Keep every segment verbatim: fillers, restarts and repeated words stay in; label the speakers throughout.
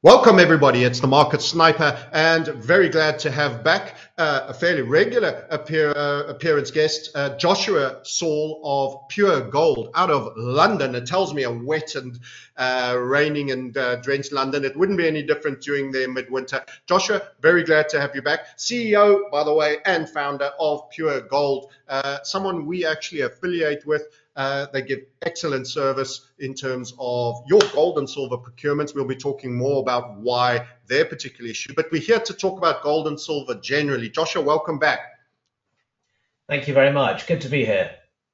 Speaker 1: Welcome, everybody. It's the Market Sniper, and very glad to have back uh, a fairly regular appear, uh, appearance guest, uh, Joshua Saul of Pure Gold out of London. It tells me a wet and uh, raining and uh, drenched London. It wouldn't be any different during the midwinter. Joshua, very glad to have you back. C E O, by the way, and founder of Pure Gold, uh, someone we actually affiliate with. Uh, they give excellent service in terms of your gold and silver procurements. We'll be talking more about why their particular issue, but we're here to talk about gold and silver generally. Joshua, welcome back.
Speaker 2: Thank you very much. Good to be here.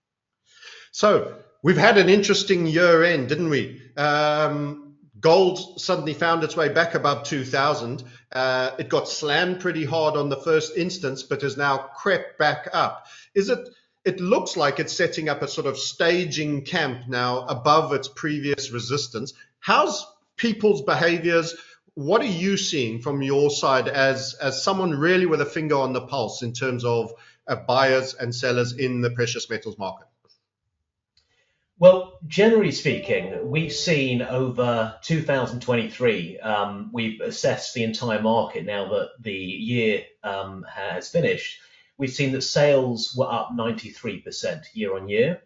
Speaker 1: So we've had an interesting year end, didn't we? Um, gold suddenly found its way back above two thousand. Uh, it got slammed pretty hard on the first instance, but has now crept back up. Is it? It looks like it's setting up a sort of staging camp now above its previous resistance. How's people's behaviors? What are you seeing from your side as, as someone really with a finger on the pulse in terms of uh, buyers and sellers in the precious metals market?
Speaker 2: Well, generally speaking, we've seen over two thousand twenty-three, um, we've assessed the entire market now that the year um, has finished. We've seen that sales were up ninety-three percent year on year.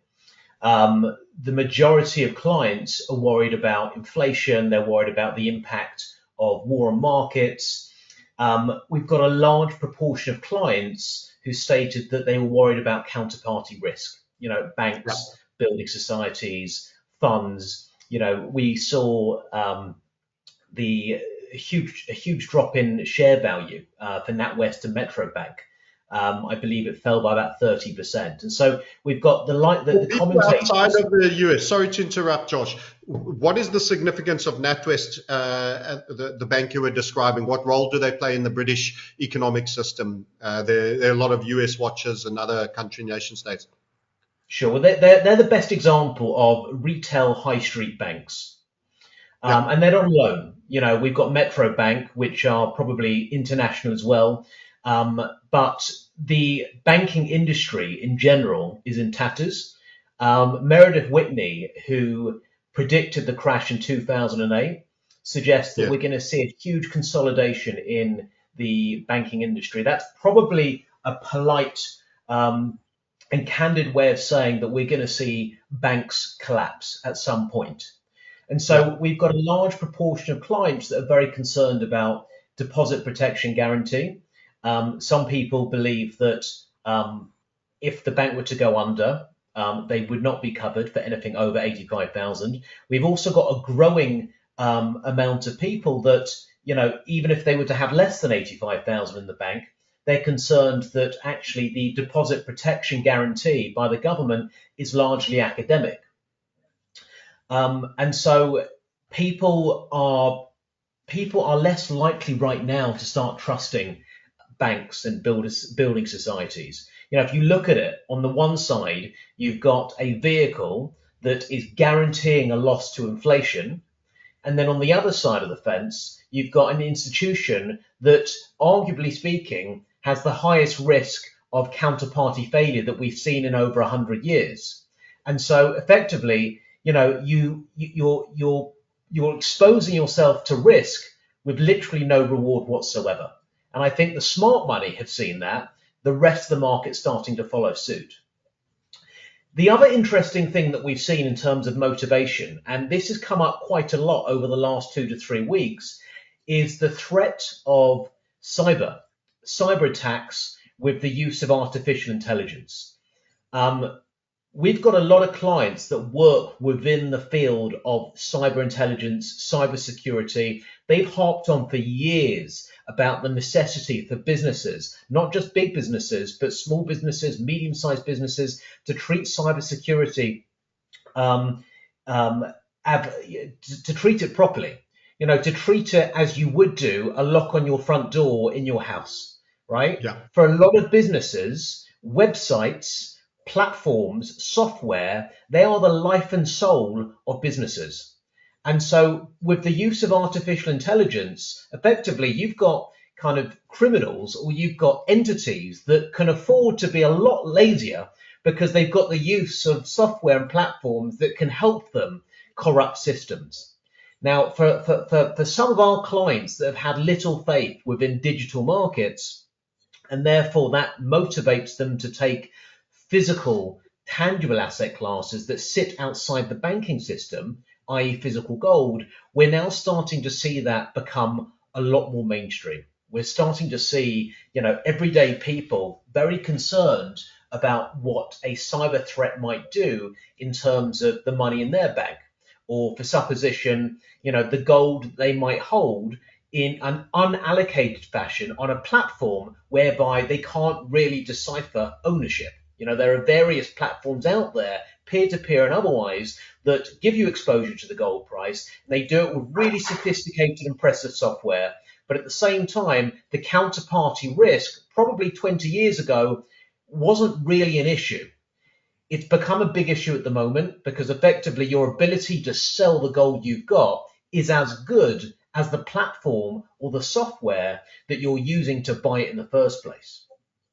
Speaker 2: Um, the majority of clients are worried about inflation. They're worried about the impact of war on markets. Um, we've got a large proportion of clients who stated that they were worried about counterparty risk. You know, banks, right. Building societies, funds. You know, we saw um, the huge, a huge drop in share value uh, for NatWest and Metro Bank. Um, I believe it fell by about thirty percent. And so we've got the light that well, the commentators
Speaker 1: outside of the U S. Sorry to interrupt, Josh. What is the significance of NatWest, uh, the, the bank you were describing? What role do they play in the British economic system? Uh, there, there are a lot of U S watchers and other country nation states.
Speaker 2: Sure. Well, they're, they're, they're the best example of retail high street banks. Um, yeah. And they're not alone. You know, we've got Metro Bank, which are probably international as well. Um, but the banking industry in general is in tatters. Um, Meredith Whitney, who predicted the crash in two thousand eight, suggests that yeah. we're going to see a huge consolidation in the banking industry. That's probably a polite um, and candid way of saying that we're going to see banks collapse at some point. And so yeah. we've got a large proportion of clients that are very concerned about deposit protection guarantee. Um, some people believe that um, if the bank were to go under, um, they would not be covered for anything over eighty-five thousand. We've also got a growing um, amount of people that, you know, even if they were to have less than eighty-five thousand in the bank, they're concerned that actually the deposit protection guarantee by the government is largely academic. Um, and so people are people are less likely right now to start trusting banks and builders, building societies. You know, if you look at it, on the one side, you've got a vehicle that is guaranteeing a loss to inflation. And then on the other side of the fence, you've got an institution that, arguably speaking, has the highest risk of counterparty failure that we've seen in over one hundred years. And so effectively, you know, you, you you're you're you're exposing yourself to risk with literally no reward whatsoever. And I think the smart money have seen that, the rest of the market starting to follow suit. The other interesting thing that we've seen in terms of motivation, and this has come up quite a lot over the last two to three weeks, is the threat of cyber, cyber attacks with the use of artificial intelligence. Um, we've got a lot of clients that work within the field of cyber intelligence, cyber security. They've harped on for years about the necessity for businesses, not just big businesses, but small businesses, medium-sized businesses, to treat cybersecurity, um, um, to, to treat it properly. You know, to treat it as you would do a lock on your front door in your house, right?
Speaker 1: Yeah.
Speaker 2: For a lot of businesses, websites, platforms, software, they are the life and soul of businesses. And so with the use of artificial intelligence, effectively, you've got kind of criminals or you've got entities that can afford to be a lot lazier because they've got the use of software and platforms that can help them corrupt systems. Now, for, for, for, for some of our clients that have had little faith within digital markets, and therefore that motivates them to take physical, tangible asset classes that sit outside the banking system, that is physical gold, we're now starting to see that become a lot more mainstream. We're starting to see, you know, everyday people very concerned about what a cyber threat might do in terms of the money in their bank, or for supposition, you know, the gold they might hold in an unallocated fashion on a platform whereby they can't really decipher ownership. You know, there are various platforms out there, peer-to-peer and otherwise, that give you exposure to the gold price. They do it with really sophisticated, impressive software. But at the same time, the counterparty risk, probably twenty years ago, wasn't really an issue. It's become a big issue at the moment because effectively your ability to sell the gold you've got is as good as the platform or the software that you're using to buy it in the first place.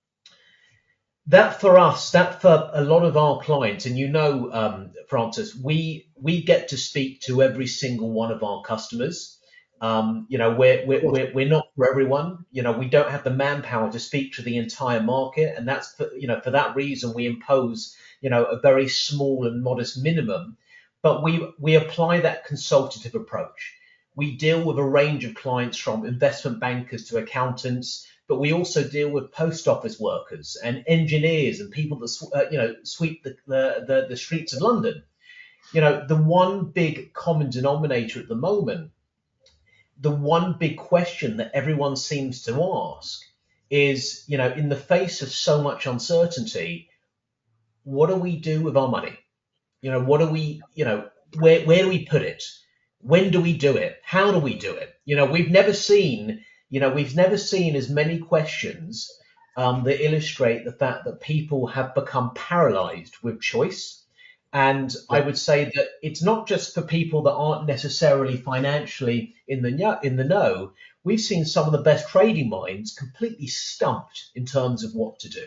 Speaker 2: That for us, that for a lot of our clients, and you know, um, Francis, we we get to speak to every single one of our customers. Um, you know, we're, we're we're we're not for everyone. You know, we don't have the manpower to speak to the entire market, and that's for, you know, for that reason we impose, you know, a very small and modest minimum, but we we apply that consultative approach. We deal with a range of clients from investment bankers to accountants, but we also deal with post office workers and engineers and people that uh, you know sweep the, the the the streets of London. You know, the one big common denominator at the moment, the one big question that everyone seems to ask is, you know, in the face of so much uncertainty, what do we do with our money? You know, what do we, you know, where where do we put it? When do we do it? How do we do it? You know, we've never seen, you know, we've never seen as many questions um, that illustrate the fact that people have become paralyzed with choice. And
Speaker 1: Yeah.
Speaker 2: I would say that it's not just for people that aren't necessarily financially in the know, in the know. We've seen some of the best trading minds completely stumped in terms of what to do.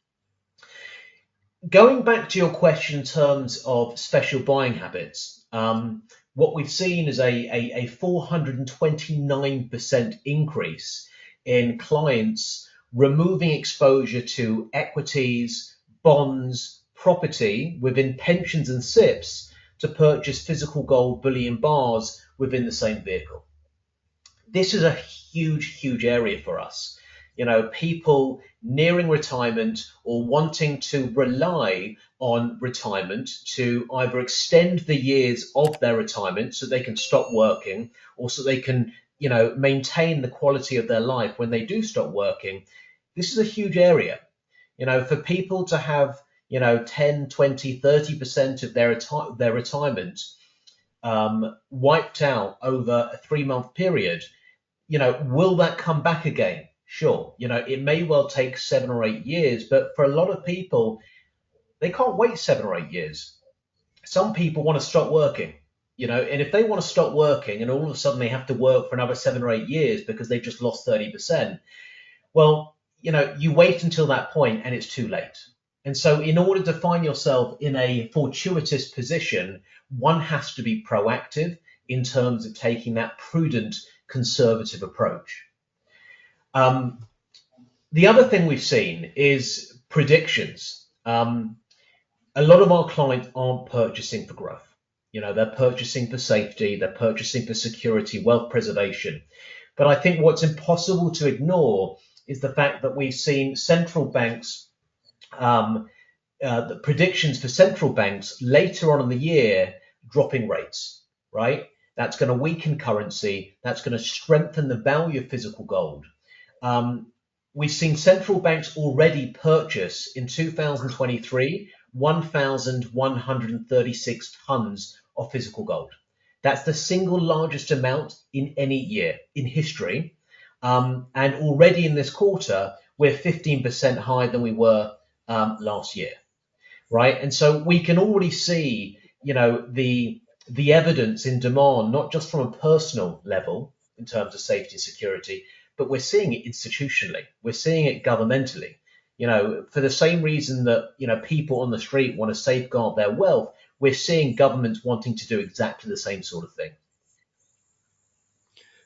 Speaker 2: Going back to your question in terms of special buying habits, um, what we've seen is a, a, a four hundred twenty-nine percent increase in clients removing exposure to equities, bonds, property within pensions and S I Ps to purchase physical gold bullion bars within the same vehicle. This is a huge, huge area for us. You know, people nearing retirement or wanting to rely on retirement to either extend the years of their retirement so they can stop working, or so they can, you know, maintain the quality of their life when they do stop working. This is a huge area. You know, for people to have, you know, ten, twenty, thirty percent of their, reti- their retirement um, wiped out over a three month period, you know, will that come back again? Sure. You know, it may well take seven or eight years, but for a lot of people, they can't wait seven or eight years. Some people want to stop working, you know, and if they want to stop working and all of a sudden they have to work for another seven or eight years because they've just lost thirty percent, well, you know, you wait until that point and it's too late. And so in order to find yourself in a fortuitous position, one has to be proactive in terms of taking that prudent, conservative approach. Um, the other thing we've seen is predictions. Um, a lot of our clients aren't purchasing for growth. You know, they're purchasing for safety, they're purchasing for security, wealth preservation. But I think what's impossible to ignore is the fact that we've seen central banks, um, uh, the predictions for central banks later on in the year dropping rates, right? That's going to weaken currency. That's going to strengthen the value of physical gold. Um, we've seen central banks already purchase in two thousand twenty-three one thousand one hundred thirty-six tons of physical gold. That's the single largest amount in any year in history. Um, and already in this quarter, we're fifteen percent higher than we were um, last year, right? And so we can already see, you know, the the evidence in demand, not just from a personal level in terms of safety and security, but we're seeing it institutionally. We're seeing it governmentally. You know, for the same reason that, you know, people on the street want to safeguard their wealth, we're seeing governments wanting to do exactly the same sort of thing.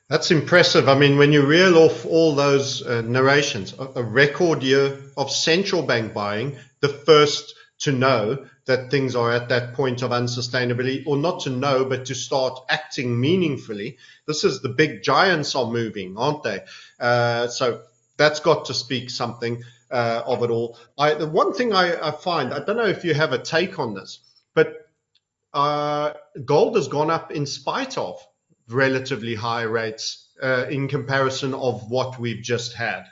Speaker 1: That's impressive. I mean, when you reel off all those uh, narrations, a, a record year of central bank buying, the first to know that things are at that point of unsustainability, or not to know, but to start acting meaningfully. This is the big giants are moving, aren't they? Uh, so that's got to speak something uh, of it all. I, the one thing I, I find, I don't know if you have a take on this, but uh, gold has gone up in spite of relatively high rates uh, in comparison of what we've just had.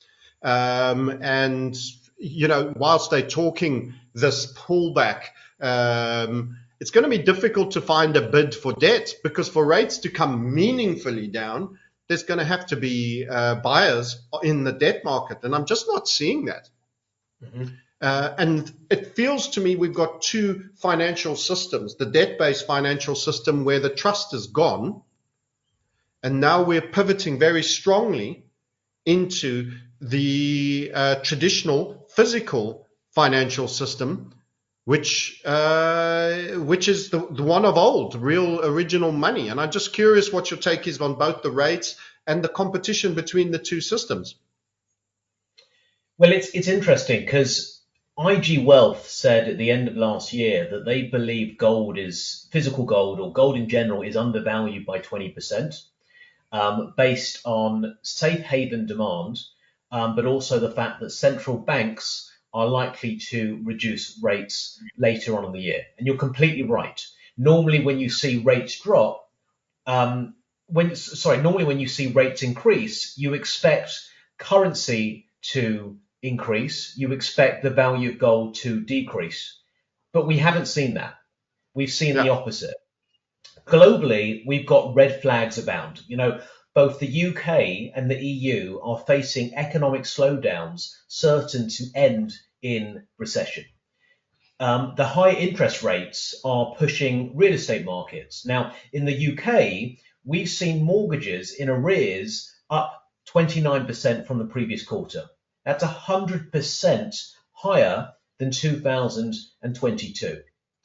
Speaker 1: Um, and, you know, whilst they're talking this pullback, um, it's going to be difficult to find a bid for debt, because for rates to come meaningfully down, there's going to have to be uh, buyers in the debt market. And I'm just not seeing that. Mm-hmm. Uh, and it feels to me we've got two financial systems, the debt-based financial system where the trust is gone, and now we're pivoting very strongly into the uh, traditional physical financial system, which uh, which is the, the one of old, real original money. And I'm just curious what your take is on both the rates and the competition between the two systems.
Speaker 2: Well, it's it's interesting because I G Wealth said at the end of last year that they believe gold is, physical gold or gold in general, is undervalued by twenty percent um, based on safe haven demand, um, but also the fact that central banks are likely to reduce rates later on in the year. And you're completely right. Normally when you see rates drop, um, when sorry, normally when you see rates increase, you expect currency to increase, you expect the value of gold to decrease. But we haven't seen that. We've seen yeah. the opposite. Globally, we've got red flags abound. You know, both the U K and the E U are facing economic slowdowns certain to end in recession. Um, the high interest rates are pushing real estate markets. Now, in the U K, we've seen mortgages in arrears up twenty-nine percent from the previous quarter. That's one hundred percent higher than two thousand twenty-two.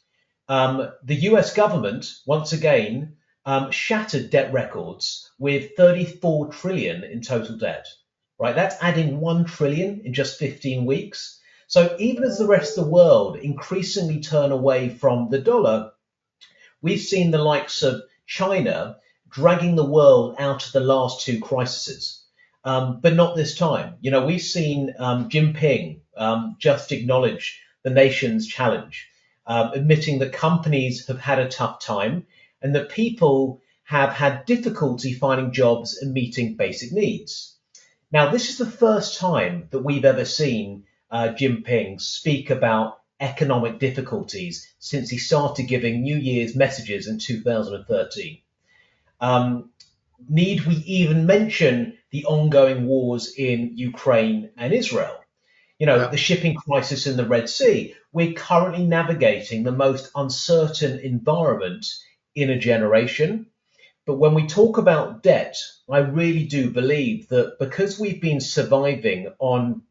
Speaker 2: Um, the U S government, once again, um, shattered debt records with thirty-four trillion in total debt. Right, that's adding one trillion in just fifteen weeks. So even as the rest of the world increasingly turn away from the dollar, we've seen the likes of China dragging the world out of the last two crises, um, but not this time. You know, we've seen um, Jinping um, just acknowledge the nation's challenge, um, admitting that companies have had a tough time and that people have had difficulty finding jobs and meeting basic needs. Now, this is the first time that we've ever seen uh, Jinping speak about economic difficulties since he started giving New Year's messages in two thousand thirteen. Um, need we even mention the ongoing wars in Ukraine and Israel? You know, yeah. the shipping crisis in the Red Sea. We're currently navigating the most uncertain environment in a generation. But when we talk about debt, I really do believe that because we've been surviving on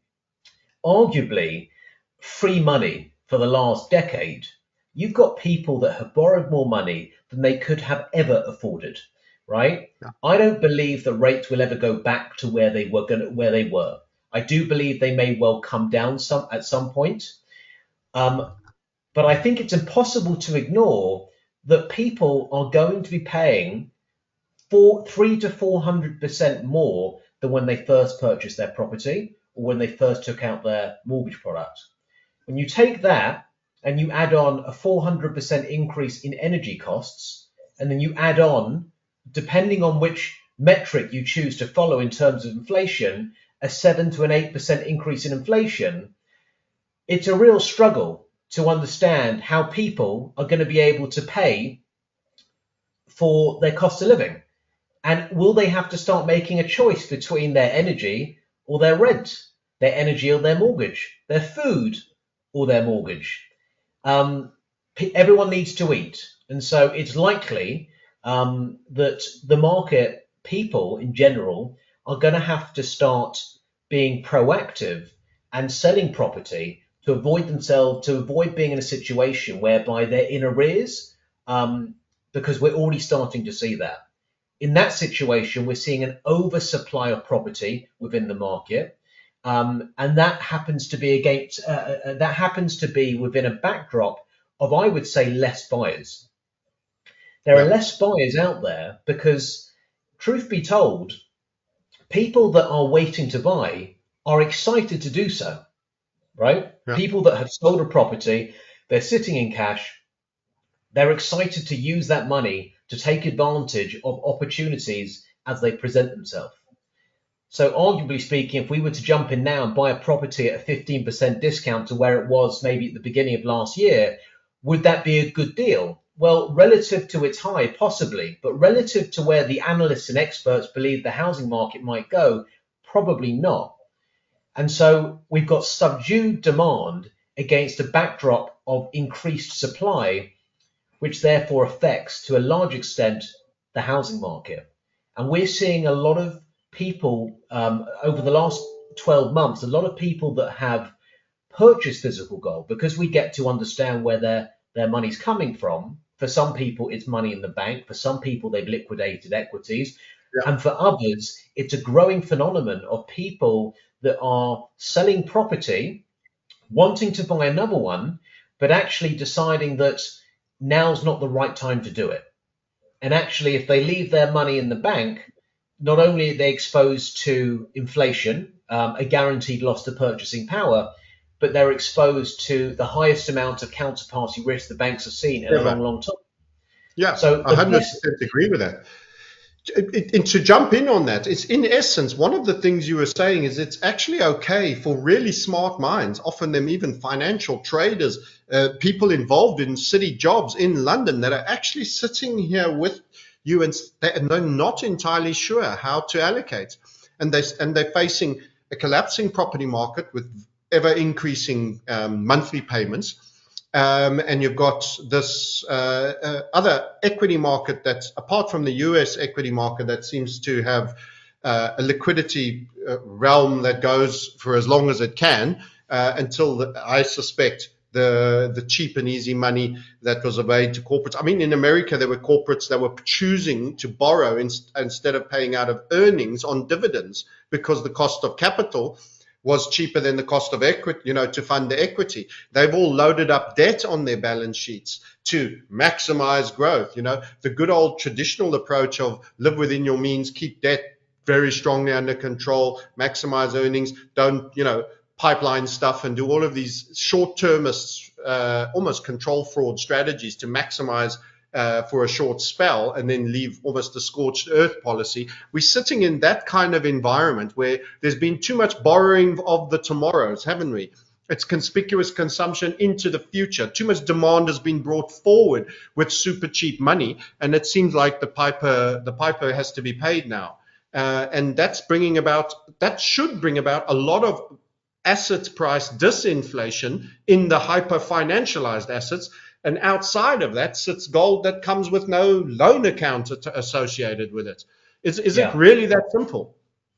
Speaker 2: arguably free money for the last decade, you've got people that have borrowed more money than they could have ever afforded, right? Yeah. I don't believe the rates will ever go back to where they were going, where they were. I do believe they may well come down some at some point, um, but I think it's impossible to ignore that people are going to be paying four, three to four hundred percent more than when they first purchased their property or when they first took out their mortgage product. When you take that and you add on a four hundred percent increase in energy costs, and then you add on, depending on which metric you choose to follow in terms of inflation, a seven to an eight percent increase in inflation, it's a real struggle to understand how people are going to be able to pay for their cost of living. And will they have to start making a choice between their energy or their rent, their energy or their mortgage, their food or their mortgage? Um, everyone needs to eat. And so it's likely um, that the market, people in general, are going to have to start being proactive and selling property to avoid themselves, to avoid being in a situation whereby they're in arrears, um, because we're already starting to see that. in that situation, we're seeing an oversupply of property within the market. Um, and that happens to be against uh, uh, that happens to be within a backdrop of, I would say, less buyers. There
Speaker 1: Yeah.
Speaker 2: are less buyers out there because, truth be told, people that are waiting to buy are excited to do so, right?
Speaker 1: Yeah.
Speaker 2: People that have sold a property, they're sitting in cash, they're excited to use that money to take advantage of opportunities as they present themselves. So arguably speaking, if we were to jump in now and buy a property at a fifteen percent discount to where it was maybe at the beginning of last year, would that be a good deal? Well, relative to its high, possibly, but relative to where the analysts and experts believe the housing market might go, probably not. And so we've got subdued demand against a backdrop of increased supply, which therefore affects to a large extent the housing market. And we're seeing a lot of people um, over the last twelve months, a lot of people that have purchased physical gold, because we get to understand where their, their money's coming from. For some people, it's money in the bank. For some people, they've liquidated equities. Yeah. And for others, it's a growing phenomenon of people that are selling property, wanting to buy another one, but actually deciding that now's not the right time to do it. And actually, if they leave their money in the bank, not only are they exposed to inflation, um, a guaranteed loss to purchasing power, but they're exposed to the highest amount of counterparty risk the banks have seen in yeah, a long, long time.
Speaker 1: Yeah, so I one hundred percent best- agree with that. And to jump in on that, it's in essence, one of the things you were saying is it's actually okay for really smart minds, often them even financial traders, uh, people involved in city jobs in London that are actually sitting here with you and they're not entirely sure how to allocate. And, they, and they're facing a collapsing property market with ever increasing um, monthly payments. Um, and you've got this uh, uh, other equity market that's apart from the U S equity market that seems to have uh, a liquidity uh, realm that goes for as long as it can uh, until the, I suspect the the cheap and easy money that was made to corporates. I mean, in America, there were corporates that were choosing to borrow in, instead of paying out of earnings on dividends because the cost of capital was cheaper than the cost of equity, you know, to fund the equity. They've all loaded up debt on their balance sheets to maximize growth. You know, the good old traditional approach of live within your means, keep debt very strongly under control, maximize earnings, don't, you know, pipeline stuff and do all of these short-termist, uh, almost control fraud strategies to maximize Uh, for a short spell and then leave almost a scorched earth policy. We're sitting in that kind of environment where there's been too much borrowing of the tomorrows, haven't we? It's conspicuous consumption into the future. Too much demand has been brought forward with super cheap money, and it seems like the piper, the piper has to be paid now. Uh, and that's bringing about, that should bring about a lot of asset price disinflation in the hyper financialized assets. And outside of that sits gold that comes with no loan account associated with it. Is, is yeah. it really that simple?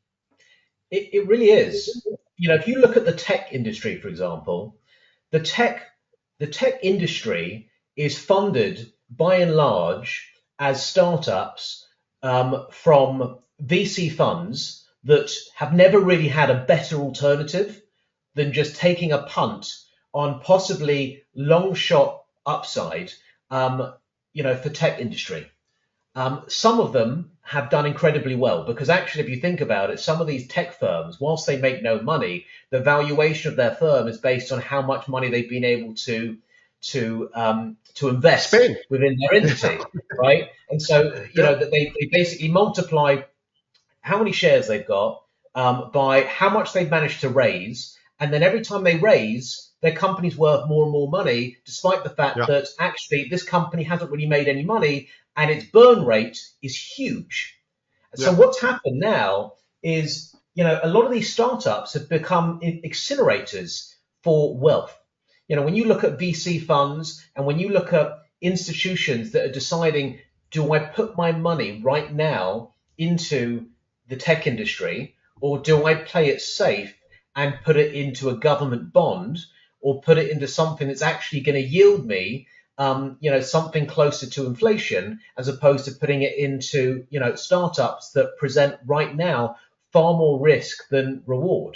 Speaker 2: It, it really is. You know, if you look at the tech industry, for example, the tech, the tech industry is funded by and large as startups um, from V C funds that have never really had a better alternative than just taking a punt on possibly long shot upside, um, you know, for tech industry. Um, some of them have done incredibly well because actually, if you think about it, some of these tech firms, whilst they make no money, the valuation of their firm is based on how much money they've been able to to um, to invest
Speaker 1: Spend.
Speaker 2: within their entity, right? And so, you know, that they, they basically multiply how many shares they've got um, by how much they've managed to raise, and then every time they raise, their company's worth more and more money, despite the fact yeah. that actually this company hasn't really made any money and its burn rate is huge. Yeah. So what's happened now is, you know, a lot of these startups have become accelerators for wealth. You know, when you look at V C funds and when you look at institutions that are deciding, do I put my money right now into the tech industry, or do I play it safe and put it into a government bond, or put it into something that's actually going to yield me um, you know, something closer to inflation, as opposed to putting it into, you know, startups that present right now far more risk than reward.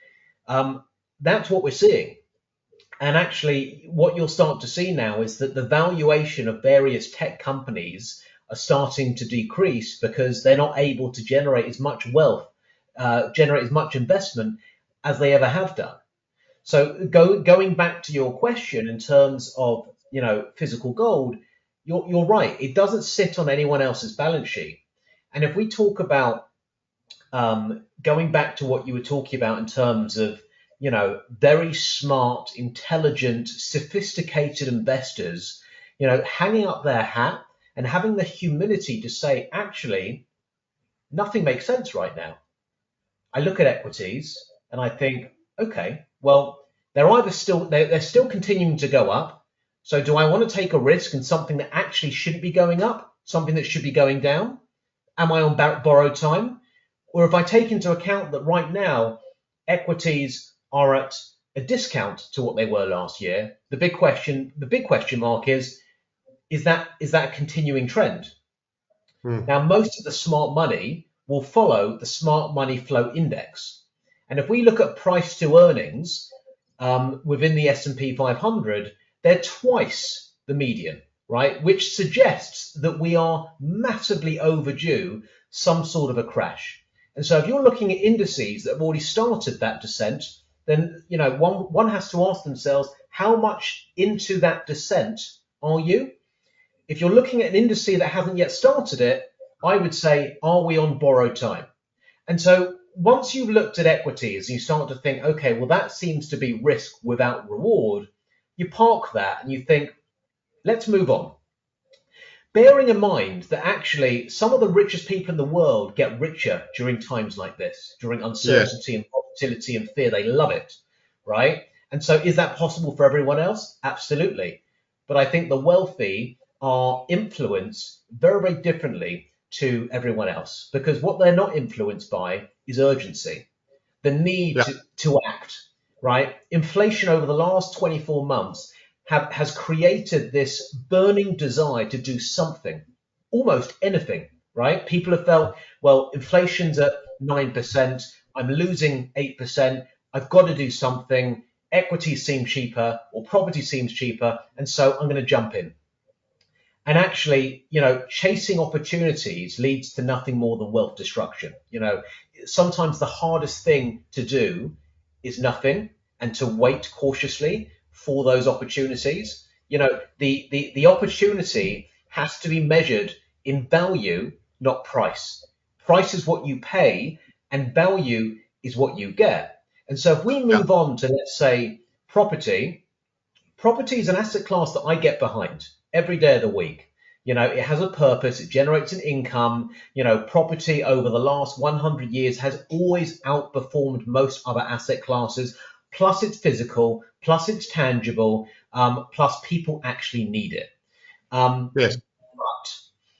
Speaker 2: Um, that's what we're seeing. And actually, what you'll start to see now is that the valuation of various tech companies are starting to decrease because they're not able to generate as much wealth, uh, generate as much investment as they ever have done. So go, going back to your question in terms of, you know, physical gold, you're, you're right. It doesn't sit on anyone else's balance sheet. And if we talk about um, going back to what you were talking about in terms of, you know, very smart, intelligent, sophisticated investors, you know, hanging up their hat and having the humility to say, actually, nothing makes sense right now. I look at equities and I think, okay, well, they're either still they're, they're still continuing to go up. So do I want to take a risk in something that actually shouldn't be going up, something that should be going down? Am I on borrowed time? Or if I take into account that right now equities are at a discount to what they were last year, the big question, the big question mark is, is that is that a continuing trend? Hmm. Now, most of the smart money will follow the smart money flow index. And if we look at price to earnings um, within the S and P five hundred, they're twice the median, right? Which suggests that we are massively overdue some sort of a crash. And so if you're looking at indices that have already started that descent, then, you know, one, one has to ask themselves, how much into that descent are you? If you're looking at an index that hasn't yet started it, I would say, are we on borrowed time? And so once you've looked at equities and you start to think, okay, well, that seems to be risk without reward, you park that and you think, let's move on. Bearing in mind that actually some of the richest people in the world get richer during times like this, during uncertainty yeah. and volatility and fear. They love it, right? And so is that possible for everyone else? Absolutely. But I think the wealthy are influenced very, very differently to everyone else, because what they're not influenced by is urgency, the need yeah. to, to act, right? Inflation over the last twenty-four months have, has created this burning desire to do something, almost anything, right? People have felt, well, inflation's at nine percent, I'm losing eight percent, I've got to do something, equities seem cheaper or property seems cheaper, and so I'm going to jump in. And actually, you know, chasing opportunities leads to nothing more than wealth destruction. You know, sometimes the hardest thing to do is nothing and to wait cautiously for those opportunities. You know, the, the, the opportunity has to be measured in value, not price. Price is what you pay and value is what you get. And so if we move on to, let's say, property, property is an asset class that I get behind every day of the week. You know, it has a purpose, it generates an income. You know, property over the last one hundred years has always outperformed most other asset classes. Plus it's physical, plus it's tangible, um, plus people actually need it. Um,
Speaker 1: yes.
Speaker 2: But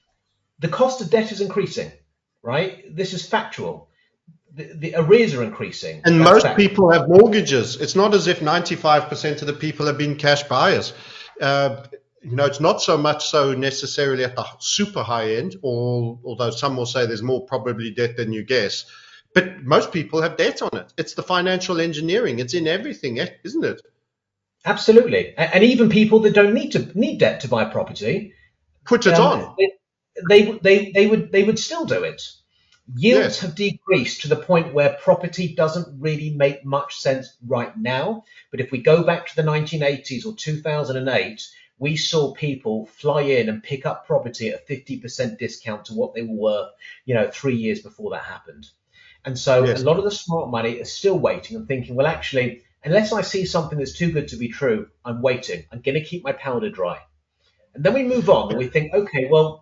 Speaker 2: the cost of debt is increasing, right? This is factual. The, the arrears are increasing.
Speaker 1: And That's most factual. People have mortgages. It's not as if ninety-five percent of the people have been cash buyers. Uh, you know, it's not so much so necessarily at the super high end, or, although some will say there's more probably debt than you guess. But most people have debt on it. It's the financial engineering. It's in everything, isn't it?
Speaker 2: Absolutely. And even people that don't need to need debt to buy property,
Speaker 1: put it um, on.
Speaker 2: They, they they they would they would still do it. Yields yes. have decreased to the point where property doesn't really make much sense right now. But if we go back to the nineteen eighties or two thousand eight, we saw people fly in and pick up property at a fifty percent discount to what they were worth, you know, three years before that happened. And so yes. a lot of the smart money is still waiting and thinking, well, actually, unless I see something that's too good to be true, I'm waiting. I'm going to keep my powder dry. And then we move on and we think, okay, well,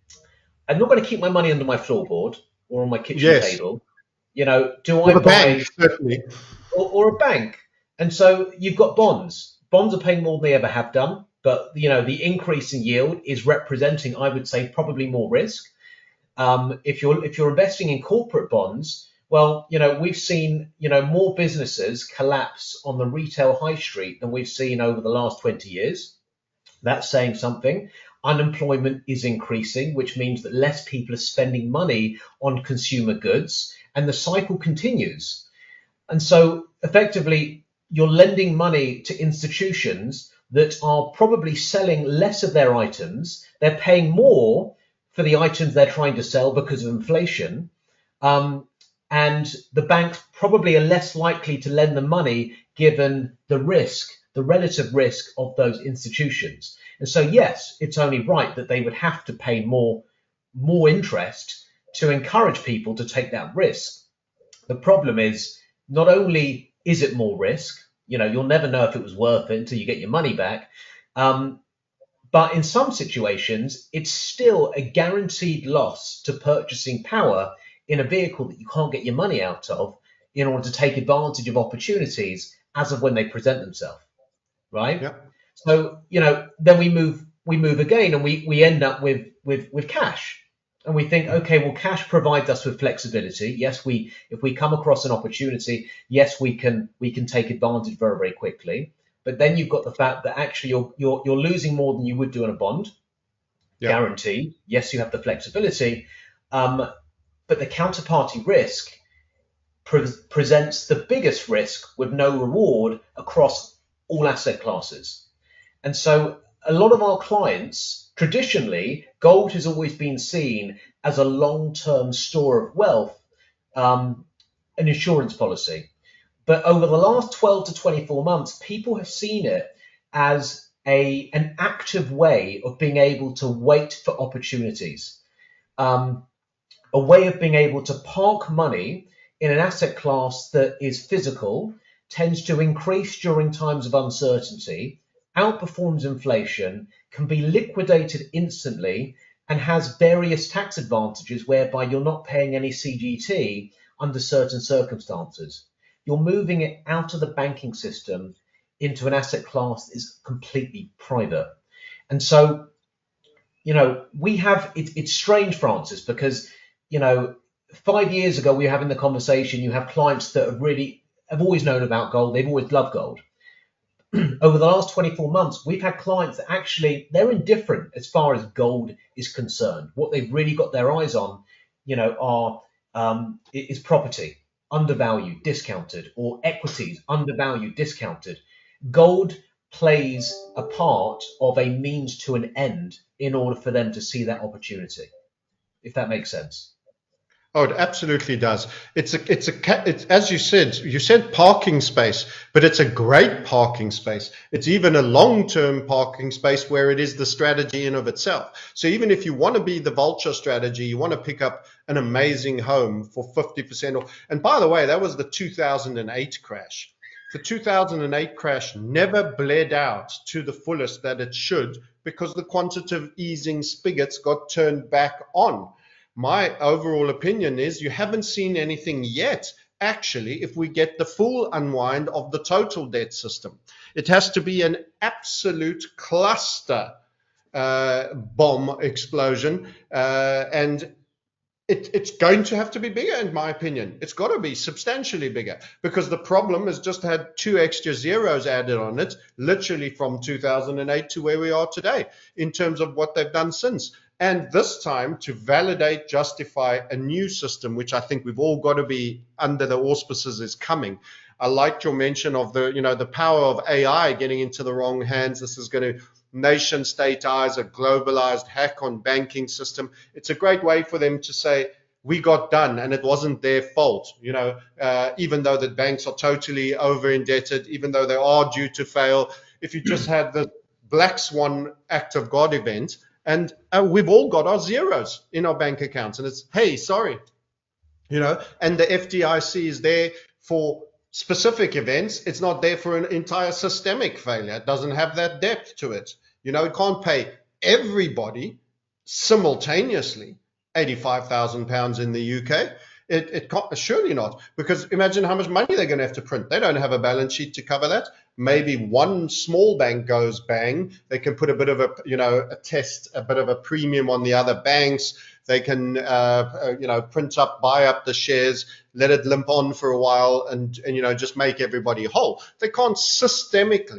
Speaker 2: I'm not going to keep my money under my floorboard or on my kitchen yes. table. You know, do
Speaker 1: or
Speaker 2: I
Speaker 1: a
Speaker 2: buy
Speaker 1: bank, certainly.
Speaker 2: Or, or a bank? And so you've got bonds. Bonds are paying more than they ever have done. But, you know, the increase in yield is representing, I would say, probably more risk. Um, if you're if you're investing in corporate bonds, well, you know, we've seen, you know, more businesses collapse on the retail high street than we've seen over the last twenty years. That's saying something. Unemployment is increasing, which means that less people are spending money on consumer goods, and the cycle continues. And so effectively, you're lending money to institutions that are probably selling less of their items. They're paying more for the items they're trying to sell because of inflation. Um, and the banks probably are less likely to lend them money given the risk, the relative risk of those institutions. And so, yes, it's only right that they would have to pay more, more interest to encourage people to take that risk. The problem is, not only is it more risk, you know, you'll never know if it was worth it until you get your money back. Um, but in some situations, it's still a guaranteed loss to purchasing power in a vehicle that you can't get your money out of in order to take advantage of opportunities as of when they present themselves, right?
Speaker 1: Yeah.
Speaker 2: So, you know, then we move we move again, and we we end up with with with cash. And we think, okay, well, cash provides us with flexibility. Yes, we if we come across an opportunity, yes, we can we can take advantage very, very quickly. But then you've got the fact that actually you're you're you're losing more than you would do on a bond. Yeah. Guarantee. Yes, you have the flexibility, um, but the counterparty risk pre- presents the biggest risk with no reward across all asset classes. And so a lot of our clients, traditionally, gold has always been seen as a long-term store of wealth, um, an insurance policy. But over the last twelve to twenty-four months, people have seen it as a an active way of being able to wait for opportunities, um, a way of being able to park money in an asset class that is physical, tends to increase during times of uncertainty, outperforms inflation, can be liquidated instantly, and has various tax advantages whereby you're not paying any C G T under certain circumstances. You're moving it out of the banking system into an asset class that is completely private. And so, you know, we have, it, it's strange, Francis, because, you know, five years ago, we were having the conversation, you have clients that have really, have always known about gold, they've always loved gold. Over the last twenty-four months, we've had clients that actually, they're indifferent as far as gold is concerned. What they've really got their eyes on, you know, are um, is property, undervalued, discounted, or equities, undervalued, discounted. Gold plays a part of a means to an end in order for them to see that opportunity, if that makes sense.
Speaker 1: Oh, it absolutely does. It's a, it's a, it's, as you said, you said parking space, but it's a great parking space. It's even a long-term parking space where it is the strategy in of itself. So even if you want to be the vulture strategy, you want to pick up an amazing home for fifty percent off. And by the way, that was the two thousand eight crash. The two thousand eight crash never bled out to the fullest that it should because the quantitative easing spigots got turned back on. My overall opinion is you haven't seen anything yet, actually, if we get the full unwind of the total debt system. It has to be an absolute cluster uh, bomb explosion, uh, and it, it's going to have to be bigger, in my opinion. It's got to be substantially bigger because the problem has just had two extra zeros added on it, literally from two thousand eight to where we are today in terms of what they've done since. And this time to validate, justify a new system, which I think we've all got to be under the auspices is coming. I liked your mention of the, you know, the power of A I getting into the wrong hands. This is going to nation stateize a globalized hack on banking system. It's a great way for them to say, we got done and it wasn't their fault. You know, uh, even though the banks are totally over indebted, even though they are due to fail, if you just had the Black Swan act of God event, and uh, we've all got our zeros in our bank accounts. And it's, hey, sorry, you know, and the F D I C is there for specific events. It's not there for an entire systemic failure. It doesn't have that depth to it. You know, it can't pay everybody simultaneously eighty-five thousand pounds in the U K. It, it can't, surely not, because imagine how much money they're going to have to print. They don't have a balance sheet to cover that. Maybe one small bank goes bang. They can put a bit of a, you know, a test, a bit of a premium on the other banks. They can, uh, you know, print up, buy up the shares, let it limp on for a while and, and, you know, just make everybody whole. They can't systemically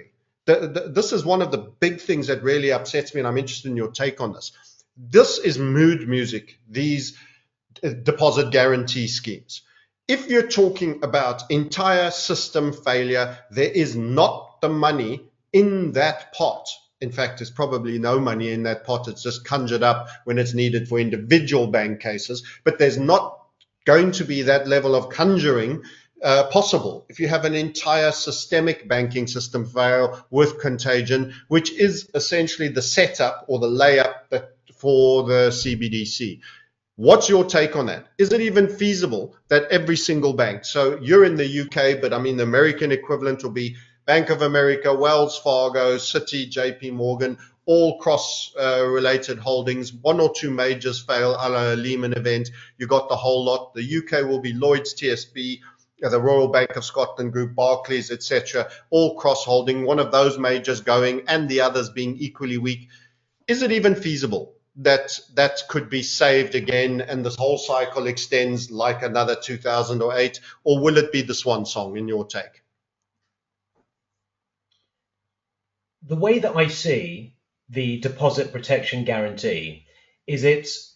Speaker 1: the, the, this is one of the big things that really upsets me, and I'm interested in your take on this. This is mood music, these deposit guarantee schemes. If you're talking about entire system failure, there is not the money in that pot. In fact, there's probably no money in that pot. It's just conjured up when it's needed for individual bank cases. But there's not going to be that level of conjuring uh, possible if you have an entire systemic banking system fail with contagion, which is essentially the setup or the layup that, for the C B D C. What's your take on that? Is it even feasible that every single bank, so you're in the U K, but I mean the American equivalent will be Bank of America, Wells Fargo, Citi, J P Morgan, all cross-related uh, holdings. One or two majors fail, a la Lehman event. You got the whole lot. The U K will be Lloyds, T S B, the Royal Bank of Scotland Group, Barclays, et cetera, all cross-holding. One of those majors going and the others being equally weak. Is it even feasible that that could be saved again and this whole cycle extends like another two thousand eight, or will it be the swan song in your take?
Speaker 2: The way that I see the deposit protection guarantee is it's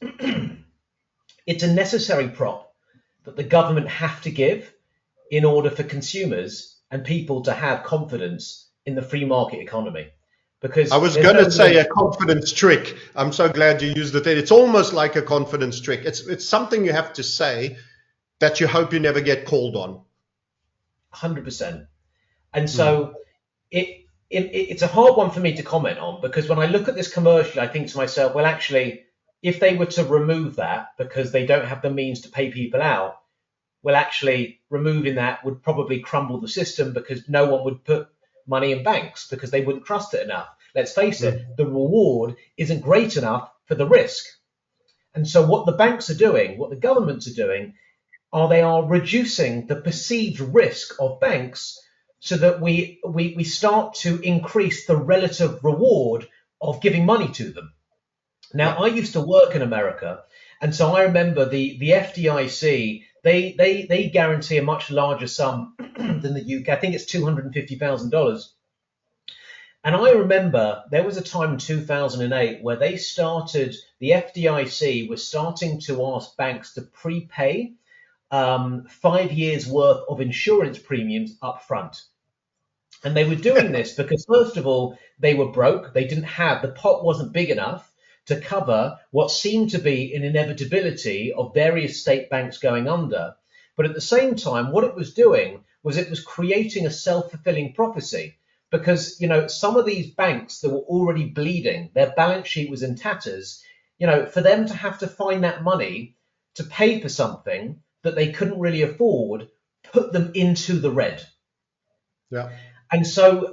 Speaker 2: it's a necessary prop that the government have to give in order for consumers and people to have confidence in the free market economy. Because
Speaker 1: I was going to no say way. a confidence trick. I'm so glad you used it. It's almost like a confidence trick. It's it's something you have to say that you hope you never get called on.
Speaker 2: one hundred percent. And so mm. it, it it's a hard one for me to comment on, because when I look at this commercially, I think to myself, well, actually, if they were to remove that because they don't have the means to pay people out, well, actually, removing that would probably crumble the system because no one would put money in banks because they wouldn't trust it enough. Let's face it, the reward isn't great enough for the risk. And so what the banks are doing, what the governments are doing, are they are reducing the perceived risk of banks so that we, we, we start to increase the relative reward of giving money to them. Now, I used to work in America, and so I remember the, the F D I C, they, they, they guarantee a much larger sum than the U K. I think it's two hundred fifty thousand dollars. And I remember there was a time in two thousand eight where they started, the F D I C was starting to ask banks to prepay um, five years worth of insurance premiums up front. And they were doing this because, first of all, they were broke. They didn't have, the pot wasn't big enough to cover what seemed to be an inevitability of various state banks going under. But at the same time, what it was doing was it was creating a self-fulfilling prophecy, because, you know, some of these banks that were already bleeding, their balance sheet was in tatters, you know, for them to have to find that money to pay for something that they couldn't really afford, put them into the red.
Speaker 1: Yeah.
Speaker 2: And so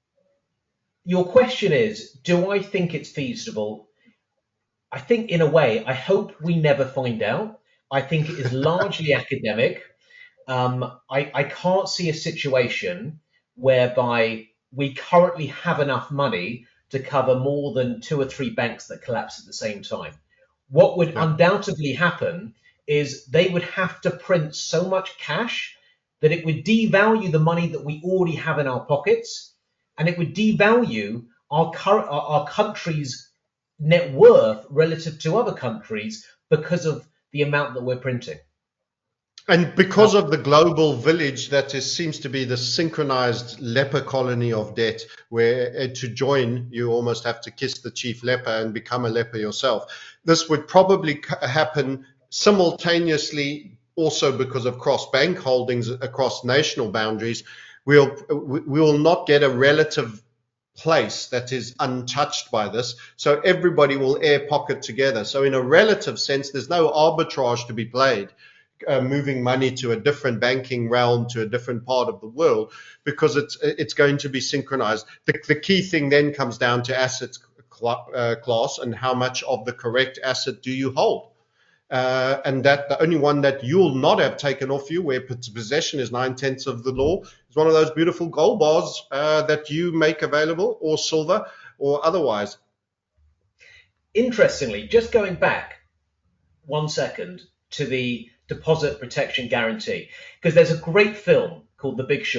Speaker 2: your question is, do I think it's feasible? I think in a way, I hope we never find out. I think it is largely academic. Um, I, I can't see a situation whereby we currently have enough money to cover more than two or three banks that collapse at the same time. What would yeah. undoubtedly happen is they would have to print so much cash that it would devalue the money that we already have in our pockets, and it would devalue our, current, our, our country's net worth relative to other countries because of the amount that we're printing.
Speaker 1: And because of the global village that is, seems to be the synchronized leper colony of debt, where uh, to join, you almost have to kiss the chief leper and become a leper yourself. This would probably happen simultaneously also because of cross-bank holdings across national boundaries. We'll, we will not get a relative place that is untouched by this. So everybody will air pocket together. So in a relative sense, there's no arbitrage to be played. Uh, moving money to a different banking realm, to a different part of the world, because it's it's going to be synchronized. The, the key thing then comes down to asset cl- uh, class and how much of the correct asset do you hold. Uh, and that the only one that you'll not have taken off you, where possession is nine-tenths of the law, is one of those beautiful gold bars uh, that you make available, or silver, or otherwise.
Speaker 2: Interestingly, just going back one second to the deposit protection guarantee, because there's a great film called The Big Short,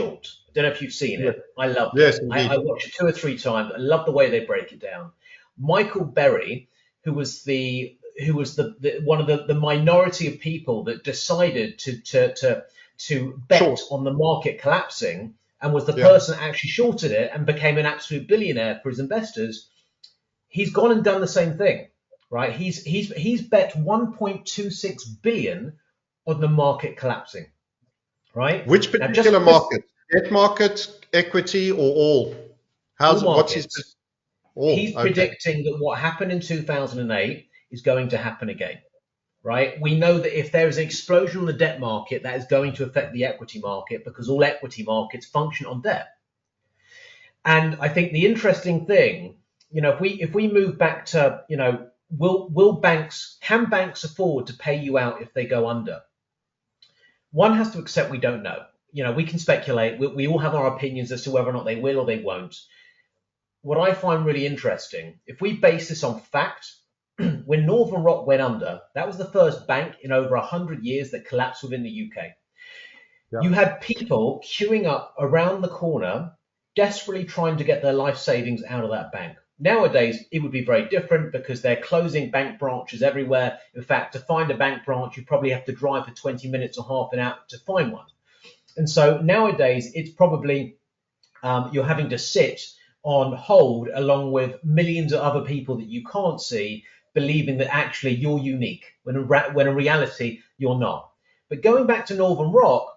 Speaker 2: I don't know if you've seen
Speaker 1: Yeah.
Speaker 2: it. I loved
Speaker 1: Yes,
Speaker 2: it. I,
Speaker 1: indeed.
Speaker 2: I watched it two or three times. I love the way they break it down. Michael Berry, who was the who was the, the one of the, the minority of people that decided to to to to bet
Speaker 1: Sure.
Speaker 2: on the market collapsing, and was the
Speaker 1: Yeah.
Speaker 2: person that actually shorted it and became an absolute billionaire for his investors. He's gone and done the same thing, right? He's he's he's bet one point two six billion on the market collapsing, right?
Speaker 1: Which
Speaker 2: Now, just,
Speaker 1: particular
Speaker 2: just
Speaker 1: market? Debt market, equity, or all?
Speaker 2: all
Speaker 1: How's what's his
Speaker 2: markets.
Speaker 1: all?
Speaker 2: He's
Speaker 1: Okay.
Speaker 2: predicting that what happened in two thousand eight is going to happen again, right? We know that if there is an explosion on the debt market, that is going to affect the equity market because all equity markets function on debt. And I think the interesting thing, you know, if we if we move back to, you know, will will banks can banks afford to pay you out if they go under? One has to accept we don't know. You know, we can speculate. We, we all have our opinions as to whether or not they will or they won't. What I find really interesting, if we base this on fact, when Northern Rock went under, that was the first bank in over one hundred years that collapsed within the U K.
Speaker 1: Yeah.
Speaker 2: You had people queuing up around the corner, desperately trying to get their life savings out of that bank. Nowadays, it would be very different because they're closing bank branches everywhere. In fact, to find a bank branch, you probably have to drive for twenty minutes or half an hour to find one. And so nowadays, it's probably um, you're having to sit on hold along with millions of other people that you can't see, believing that actually you're unique, when in, ra- when in reality, you're not. But going back to Northern Rock,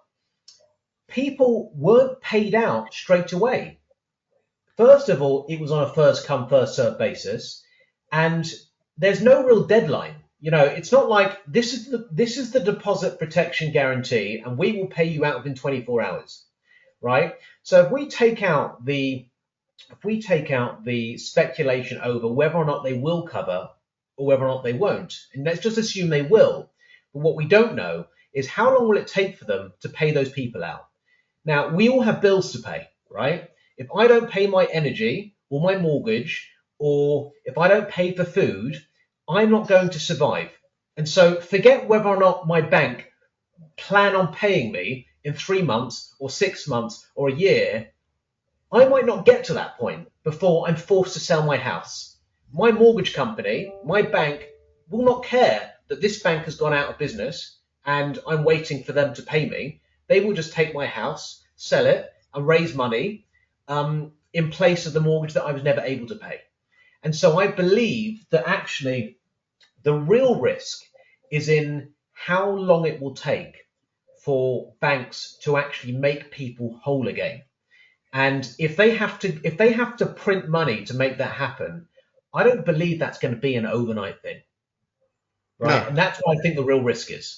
Speaker 2: people weren't paid out straight away. First of all, it was on a first come, first served basis, and there's no real deadline. You know, it's not like this is the this is the deposit protection guarantee, and we will pay you out within twenty-four hours, right? So if we take out the if we take out the speculation over whether or not they will cover or whether or not they won't, and let's just assume they will, but what we don't know is how long will it take for them to pay those people out. Now, we all have bills to pay, right? If I don't pay my energy or my mortgage, or if I don't pay for food, I'm not going to survive. And so forget whether or not my bank plan on paying me in three months or six months or a year. I might not get to that point before I'm forced to sell my house. My mortgage company, my bank, will not care that this bank has gone out of business and I'm waiting for them to pay me. They will just take my house, sell it, and raise money um, in place of the mortgage that I was never able to pay. And so I believe that actually the real risk is in how long it will take for banks to actually make people whole again. And if they have to if they have to print money to make that happen, I don't believe that's going to be an overnight thing. Right?
Speaker 1: No.
Speaker 2: And that's what I think the real risk is.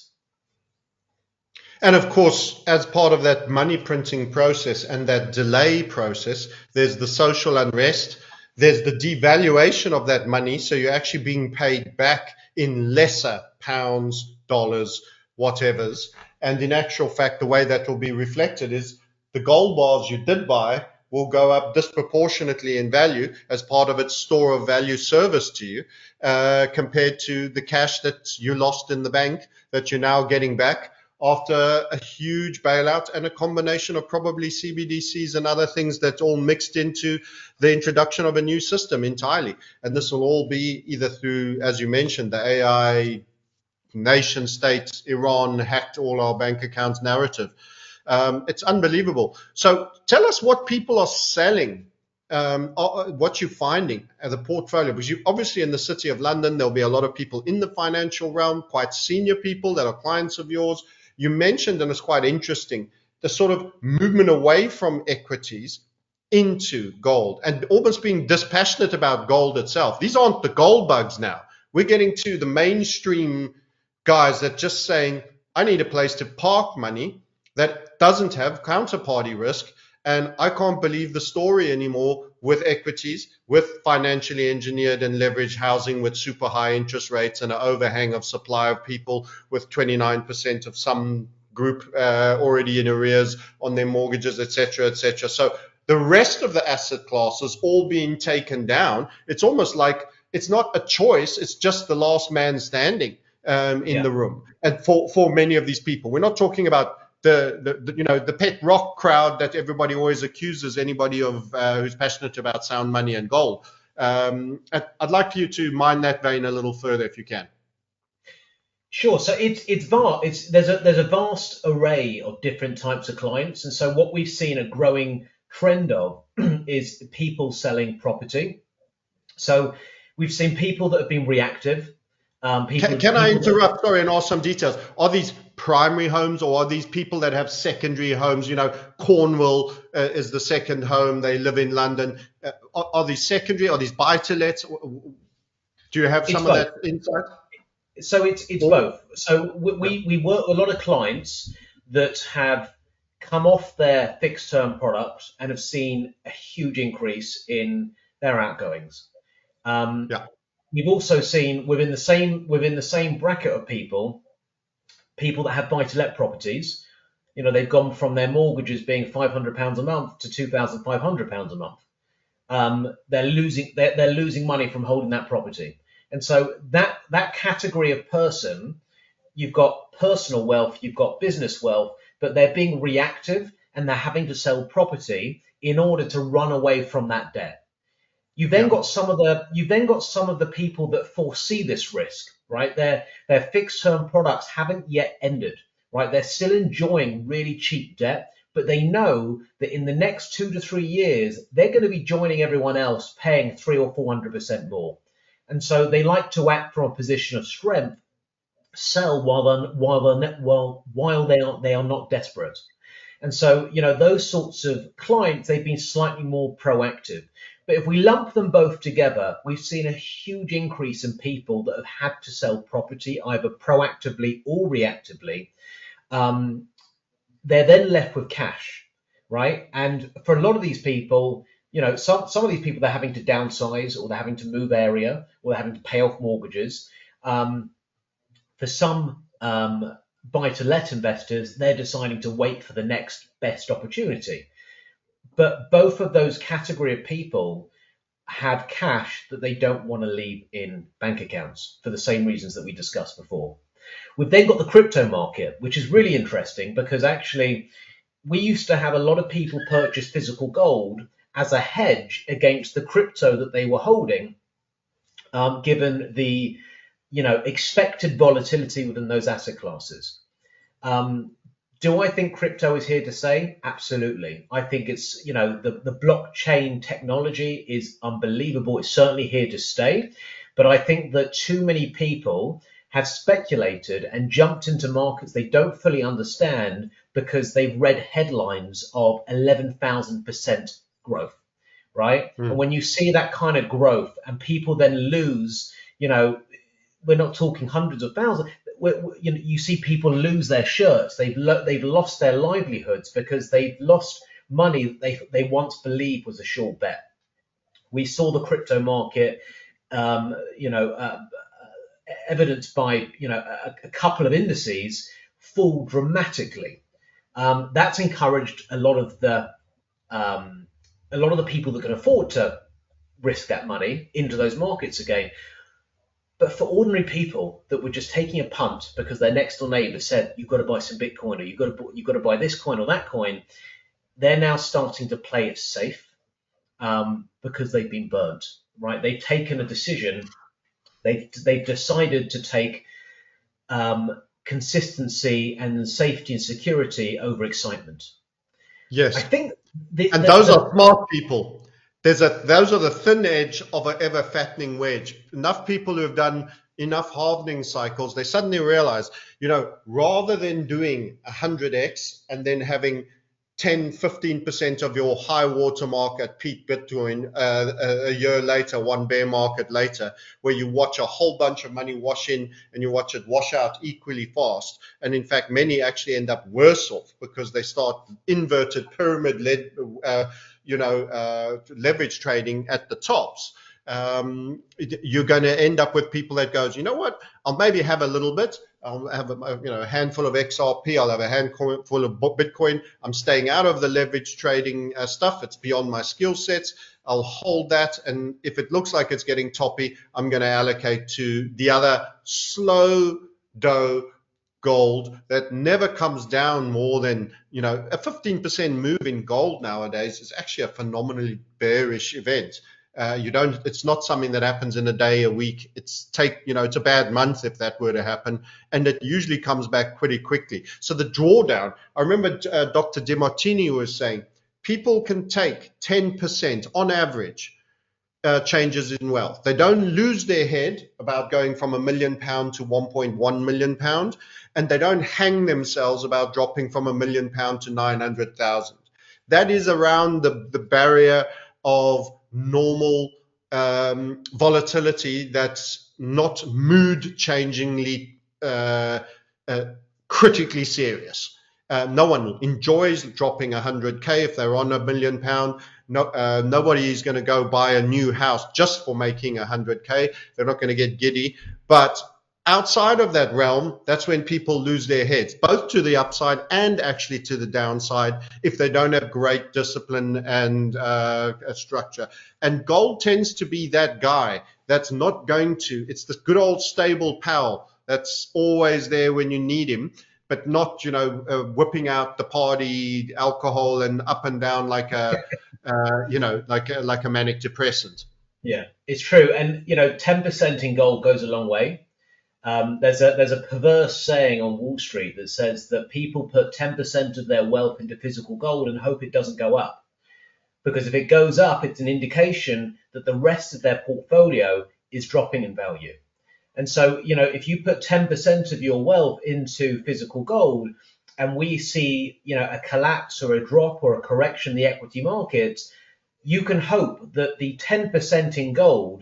Speaker 1: And of course, as part of that money printing process and that delay process, there's the social unrest, there's the devaluation of that money. So you're actually being paid back in lesser pounds, dollars, whatevers. And in actual fact, the way that will be reflected is the gold bars you did buy will go up disproportionately in value as part of its store of value service to you, uh, compared to the cash that you lost in the bank that you're now getting back after a huge bailout and a combination of probably C B D Cs and other things that all mixed into the introduction of a new system entirely. And this will all be either through, as you mentioned, the A I nation states, Iran hacked all our bank accounts narrative. Um, it's unbelievable. So tell us what people are selling, um, what you're finding as a portfolio, because you obviously in the city of London, there'll be a lot of people in the financial realm, quite senior people that are clients of yours. You mentioned, and it's quite interesting, the sort of movement away from equities into gold and almost being dispassionate about gold itself. These aren't the gold bugs now. We're getting to the mainstream guys that just saying, I need a place to park money that doesn't have counterparty risk. And I can't believe the story anymore with equities, with financially engineered and leveraged housing with super high interest rates and an overhang of supply of people with twenty-nine percent of some group uh, already in arrears on their mortgages, et cetera, et cetera. So the rest of the asset classes all being taken down. It's almost like it's not a choice. It's just the last man standing um, in
Speaker 2: Yeah.
Speaker 1: the room. And for, for many of these people, we're not talking about the, the, the you know the pet rock crowd that everybody always accuses anybody of uh, who's passionate about sound money and gold. Um, I'd, I'd like for you to mine that vein a little further if you can.
Speaker 2: Sure. So it's it's vast. It's there's a there's a vast array of different types of clients, and so what we've seen a growing trend of is people selling property. So we've seen people that have been reactive. Um, people,
Speaker 1: can can I
Speaker 2: people that-
Speaker 1: interrupt, sorry, and ask some details? Are these primary homes, or are these people that have secondary homes? You know, Cornwall uh, is the second home. They live in London. Uh, are, are these secondary? Are these buy-to-lets? Do you have
Speaker 2: It's
Speaker 1: some of
Speaker 2: both.
Speaker 1: that insight?
Speaker 2: So it's it's
Speaker 1: Or-
Speaker 2: both. So we, we we work with a lot of clients that have come off their fixed term product and have seen a huge increase in their outgoings. Um,
Speaker 1: Yeah.
Speaker 2: We've also seen within the same within the same bracket of people, people that have buy-to-let properties. You know, they've gone from their mortgages being five hundred pounds a month to two thousand five hundred pounds a month. Um, they're losing they're, they're losing money from holding that property. And so that that category of person, you've got personal wealth, you've got business wealth, but they're being reactive and they're having to sell property in order to run away from that debt. You've then
Speaker 1: Yeah.
Speaker 2: got some of the you've then got some of the people that foresee this risk, right? Their their fixed term products haven't yet ended, right? They're still enjoying really cheap debt, but they know that in the next two to three years they're going to be joining everyone else paying three or four hundred percent more. And so they like to act from a position of strength, sell while they're, while they're, while while they are they are not desperate. And so, you know, those sorts of clients, they've been slightly more proactive. But if we lump them both together, we've seen a huge increase in people that have had to sell property either proactively or reactively. Um, they're then left with cash, right? And for a lot of these people, you know, some some of these people, they're having to downsize, or they're having to move area, or they're having to pay off mortgages. Um, for some um, buy-to-let investors, they're deciding to wait for the next best opportunity. But both of those category of people have cash that they don't want to leave in bank accounts for the same reasons that we discussed before. We've then got the crypto market, which is really interesting because actually we used to have a lot of people purchase physical gold as a hedge against the crypto that they were holding, um, given the you know expected volatility within those asset classes. Um, do I think crypto is here to stay? Absolutely. I think it's, you know, the, the blockchain technology is unbelievable. It's certainly here to stay. But I think that too many people have speculated and jumped into markets they don't fully understand because they've read headlines of eleven thousand percent growth, right?
Speaker 1: Mm.
Speaker 2: And when you see that kind of growth and people then lose, you know, we're not talking hundreds of thousands. You know, you see people lose their shirts. They've lo- they've lost their livelihoods because they've lost money that they they once believed was a sure bet. We saw the crypto market, um, you know, uh, evidenced by you know a, a couple of indices fall dramatically. Um, that's encouraged a lot of the um, a lot of the people that can afford to risk that money into those markets again. But for ordinary people that were just taking a punt because their next door neighbor said, you've got to buy some Bitcoin, or you've got to, you've got to buy this coin or that coin, they're now starting to play it safe um, because they've been burnt, right? They've taken a decision. They've, they've decided to take um, consistency and safety and security over excitement.
Speaker 1: Yes.
Speaker 2: I think the,
Speaker 1: and
Speaker 2: the,
Speaker 1: those
Speaker 2: the,
Speaker 1: are smart people. There's a those are the thin edge of an ever fattening wedge. Enough people who have done enough halvening cycles, they suddenly realize, you know, rather than doing one hundred x and then having ten, fifteen percent of your high water mark at peak Bitcoin uh, a, a year later, one bear market later, where you watch a whole bunch of money wash in and you watch it wash out equally fast. And in fact, many actually end up worse off because they start inverted pyramid led, uh, you know, uh, leverage trading at the tops. Um, you're going to end up with people that goes, you know what, I'll maybe have a little bit. I'll have a, you know, a handful of X R P. I'll have a handful of Bitcoin. I'm staying out of the leverage trading uh, stuff. It's beyond my skill sets. I'll hold that. And if it looks like it's getting toppy, I'm going to allocate to the other slow dough gold that never comes down more than, you know, a fifteen percent move in gold nowadays is actually a phenomenally bearish event. Uh, you don't, it's not something that happens in a day, a week. It's take, you know, it's a bad month if that were to happen. And it usually comes back pretty quickly. So the drawdown, I remember uh, Doctor DeMartini was saying, people can take ten percent on average uh, changes in wealth. They don't lose their head about going from a million pound to one point one million pound. And they don't hang themselves about dropping from a million pound to nine hundred thousand. That is around the, the barrier of normal um, volatility that's not mood changingly uh, uh, critically serious. Uh, no one enjoys dropping one hundred K if they're on a million pound. No, uh, nobody is going to go buy a new house just for making one hundred K. They're not going to get giddy. But outside of that realm, that's when people lose their heads, both to the upside and actually to the downside, if they don't have great discipline and uh, a structure. And gold tends to be that guy that's not going to, it's the good old stable pal that's always there when you need him, but not, you know, uh, whipping out the party alcohol and up and down like a, uh, you know, like a, like a manic depressant.
Speaker 2: Yeah, it's true. And, you know, ten percent in gold goes a long way. Um, there's a there's a perverse saying on Wall Street that says that people put ten percent of their wealth into physical gold and hope it doesn't go up. Because if it goes up, it's an indication that the rest of their portfolio is dropping in value. And so, you know, if you put ten percent of your wealth into physical gold and we see, you know, a collapse or a drop or a correction in the equity markets, you can hope that the ten percent in gold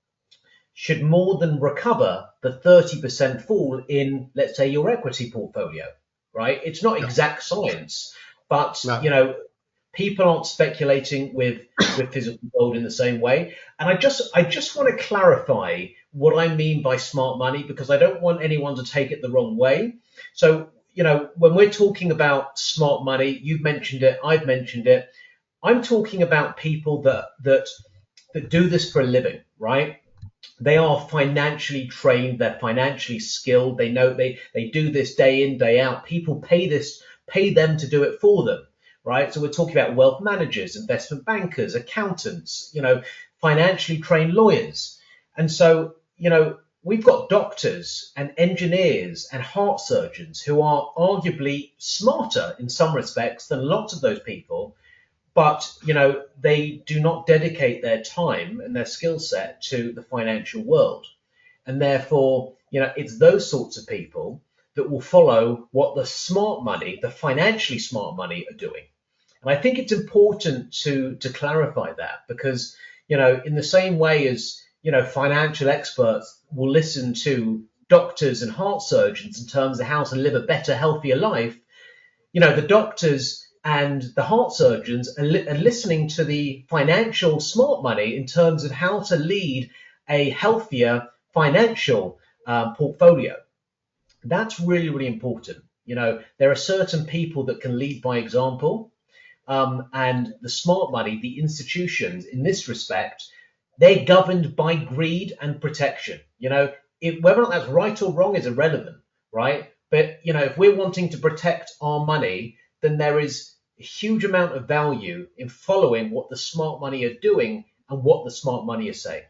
Speaker 2: should more than recover the thirty percent fall in, let's say, your equity portfolio, right? It's not exact science, but, no. you know, people aren't speculating with, with physical gold in the same way. And I just, I just want to clarify what I mean by smart money, because I don't want anyone to take it the wrong way. So, you know, when we're talking about smart money, you've mentioned it, I've mentioned it. I'm talking about people that, that, that do this for a living, right? They are financially trained, they're financially skilled, they know they, they do this day in, day out. People pay this, pay them to do it for them, right? So we're talking about wealth managers, investment bankers, accountants, you know, financially trained lawyers. And so, you know, we've got doctors and engineers and heart surgeons who are arguably smarter in some respects than lots of those people. But, you know, they do not dedicate their time and their skill set to the financial world. And therefore, you know, it's those sorts of people that will follow what the smart money, the financially smart money are doing. And I think it's important to, to clarify that because, you know, in the same way as, you know, financial experts will listen to doctors and heart surgeons in terms of how to live a better, healthier life, you know, the doctors and the heart surgeons are, li- are listening to the financial smart money in terms of how to lead a healthier financial uh, portfolio. That's really, really important. You know, there are certain people that can lead by example, um, and the smart money, the institutions in this respect, they're governed by greed and protection. You know, if, whether or not that's right or wrong is irrelevant, right? But, you know, if we're wanting to protect our money, then there is a huge amount of value in following what the smart money are doing and what the smart money is saying.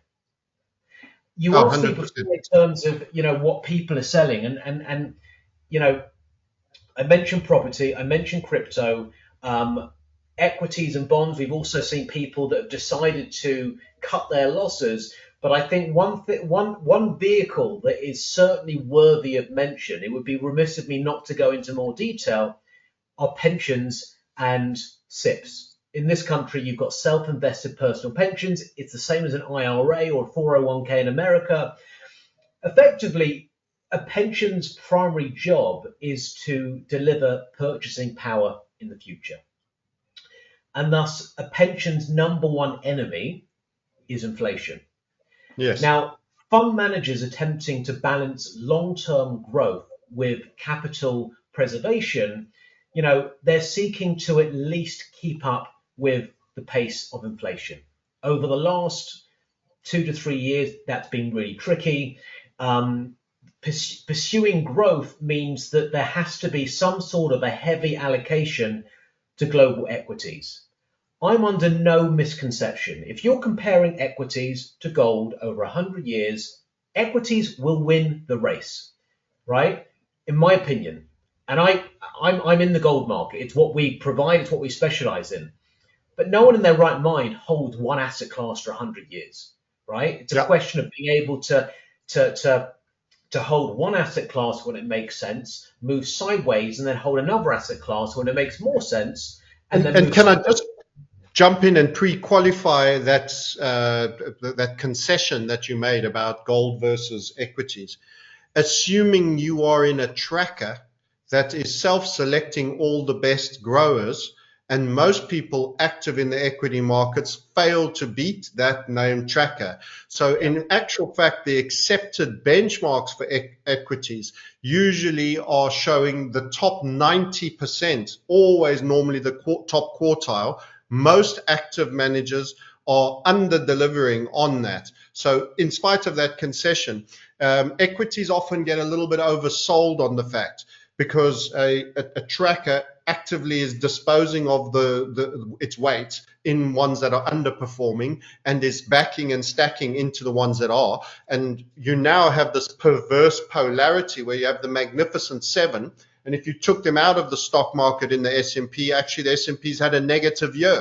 Speaker 2: You
Speaker 1: Oh,
Speaker 2: asked me before in terms of, you know, what people are selling. And, and, and you know, I mentioned property, I mentioned crypto, um, equities and bonds. We've also seen people that have decided to cut their losses. But I think one, th- one, one vehicle that is certainly worthy of mention, it would be remiss of me not to go into more detail, are pensions and S I Ps. In this country, you've got self-invested personal pensions. It's the same as an I R A or a four oh one k in America. Effectively, a pension's primary job is to deliver purchasing power in the future. And thus, a pension's number one enemy is inflation.
Speaker 1: Yes.
Speaker 2: Now, fund managers attempting to balance long-term growth with capital preservation, you know, they're seeking to at least keep up with the pace of inflation. Over the last two to three years, that's been really tricky. Um, pursuing growth means that there has to be some sort of a heavy allocation to global equities. I'm under no misconception. If you're comparing equities to gold over one hundred years, equities will win the race, right? In my opinion. And I, I'm, I'm in the gold market. It's what we provide. It's what we specialize in. But no one in their right mind holds one asset class for one hundred years, right? It's a
Speaker 1: Yeah.
Speaker 2: question of being able to, to, to, to hold one asset class when it makes sense, move sideways, and then hold another asset class when it makes more sense. And,
Speaker 1: And,
Speaker 2: then
Speaker 1: and
Speaker 2: move
Speaker 1: can I
Speaker 2: sideways.
Speaker 1: just jump in and pre-qualify that uh, that concession that you made about gold versus equities? Assuming you are in a tracker that is self-selecting all the best growers, and most people active in the equity markets fail to beat that named tracker. So in actual fact, the accepted benchmarks for e- equities usually are showing the top ninety percent, always normally the qu- top quartile. Most active managers are under delivering on that. So in spite of that concession, um, equities often get a little bit oversold on the fact, because a, a, a tracker actively is disposing of the, the its weight in ones that are underperforming and is backing and stacking into the ones that are. And you now have this perverse polarity where you have the Magnificent Seven, and if you took them out of the stock market in the S and P, actually the S and P's had a negative year.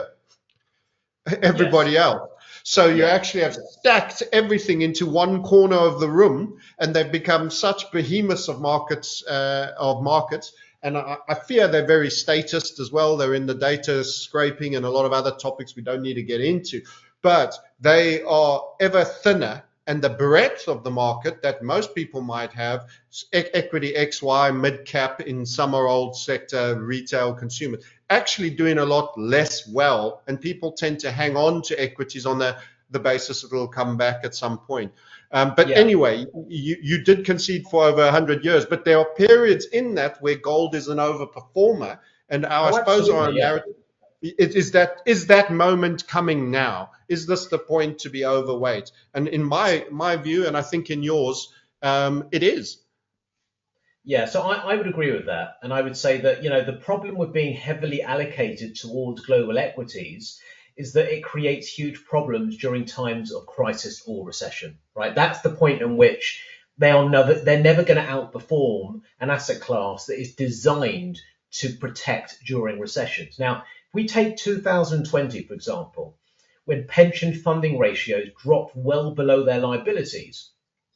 Speaker 1: Everybody
Speaker 2: Yes.
Speaker 1: else. So you
Speaker 2: Yeah.
Speaker 1: actually have stacked everything into one corner of the room, and they've become such behemoths of markets, uh, of markets. And I, I fear they're very statist as well. They're in the data scraping and a lot of other topics we don't need to get into. But they are ever thinner, and the breadth of the market that most people might have, e- equity X Y, mid cap in summer old sector, retail, consumer, actually doing a lot less well. And people tend to hang on to equities on the, the basis that it'll come back at some point. Um, but
Speaker 2: Yeah.
Speaker 1: anyway, you, you did concede for over one hundred years, but there are periods in that where gold is an overperformer. And our,
Speaker 2: Oh,
Speaker 1: I suppose our
Speaker 2: absolutely. Yeah.
Speaker 1: narrative is, is that is that moment coming now? Is this the point to be overweight? And in my my view, and I think in yours, um, it is.
Speaker 2: Yeah, so I, I would agree with that. And I would say that, you know, the problem with being heavily allocated towards global equities is that it creates huge problems during times of crisis or recession, right? That's the point in which they are never, they're never going to outperform an asset class that is designed to protect during recessions. Now, if we take two thousand twenty, for example, when pension funding ratios dropped well below their liabilities,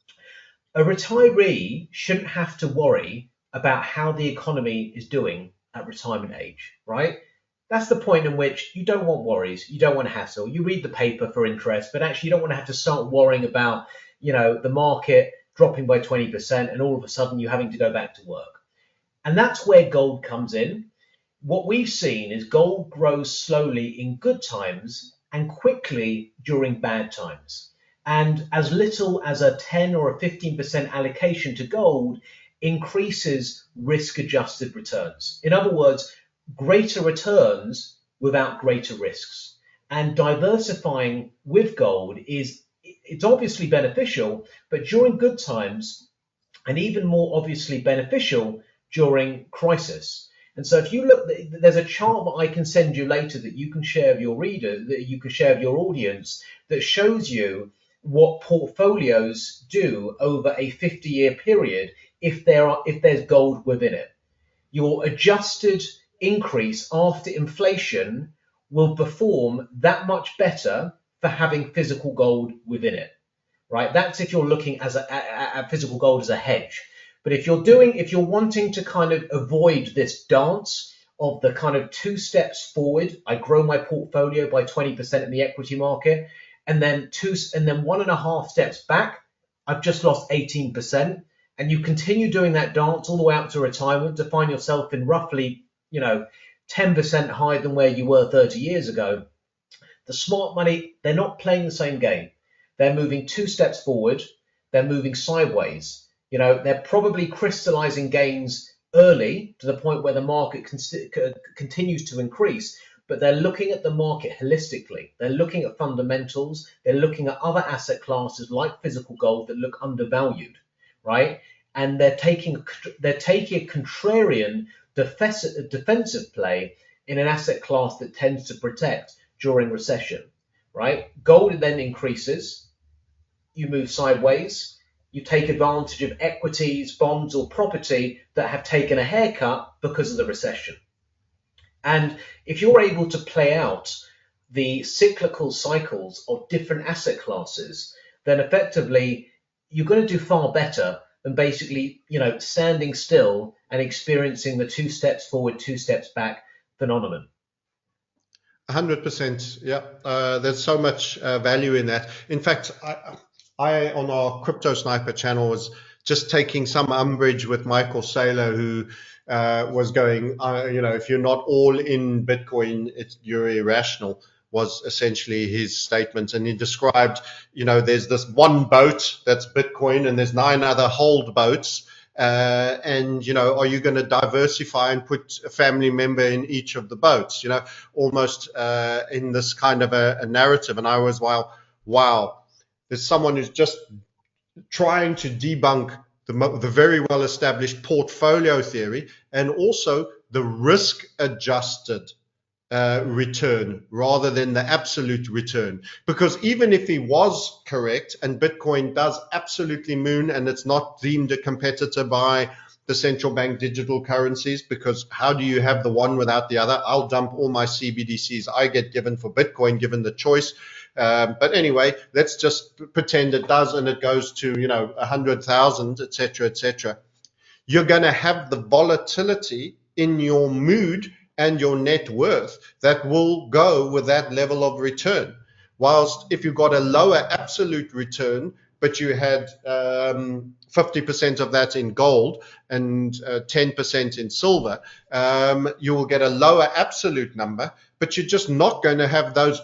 Speaker 2: a retiree shouldn't have to worry about how the economy is doing at retirement age, right? That's the point in which you don't want worries, you don't want hassle. You read the paper for interest, but actually you don't want to have to start worrying about, you know, the market dropping by twenty percent and all of a sudden you having to go back to work. And that's where gold comes in. What we've seen is gold grows slowly in good times and quickly during bad times. And as little as a ten or a fifteen percent allocation to gold increases risk-adjusted returns. In other words, greater returns without greater risks. And diversifying with gold is, it's obviously beneficial, but during good times, and even more obviously beneficial during crisis. And so if you look, there's a chart that I can send you later that you can share with your reader, that you can share with your audience, that shows you what portfolios do over a fifty-year period if there are if there's gold within it. Your adjusted increase after inflation will perform that much better for having physical gold within it, right? That's if you're looking as a, at, at physical gold as a hedge. But if you're doing, if you're wanting to kind of avoid this dance of the kind of two steps forward, I grow my portfolio by twenty percent in the equity market, and then two, and then one and a half steps back, I've just lost eighteen percent. And you continue doing that dance all the way out to retirement to find yourself in roughly, you know, ten percent higher than where you were thirty years ago. The smart money, they're not playing the same game. They're moving two steps forward. They're moving sideways. You know, they're probably crystallizing gains early to the point where the market con- continues to increase, but they're looking at the market holistically. They're looking at fundamentals. They're looking at other asset classes like physical gold that look undervalued, right? and they're taking they're taking a contrarian defensive defensive play in an asset class that tends to protect during recession, right? Gold then increases, you move sideways, you take advantage of equities, bonds, or property that have taken a haircut because of the recession. And if you're able to play out the cyclical cycles of different asset classes, then effectively you're going to do far better than basically, you know, standing still and experiencing the two steps forward, two steps back phenomenon.
Speaker 1: one hundred percent. Yeah, uh, there's so much uh, value in that. In fact, I, I on our Crypto Sniper channel was just taking some umbrage with Michael Saylor, who uh, was going, uh, you know, if you're not all in Bitcoin, it's, you're irrational, was essentially his statement. And he described, you know, there's this one boat that's Bitcoin and there's nine other hold boats. Uh, and, you know, are you going to diversify and put a family member in each of the boats, you know, almost uh, in this kind of a, a narrative. And I was, wow, wow, there's someone who's just trying to debunk the, the very well established portfolio theory and also the risk adjusted Uh, return rather than the absolute return. Because even if he was correct and Bitcoin does absolutely moon and it's not deemed a competitor by the central bank digital currencies, because how do you have the one without the other? I'll dump all my C B D Cs I get given for Bitcoin given the choice. Um, but anyway, let's just pretend it does and it goes to, you know, a hundred thousand, et cetera, et cetera. You're going to have the volatility in your mood and your net worth that will go with that level of return. Whilst if you got a lower absolute return, but you had um, fifty percent of that in gold and uh, ten percent in silver, um, you will get a lower absolute number, but you're just not going to have those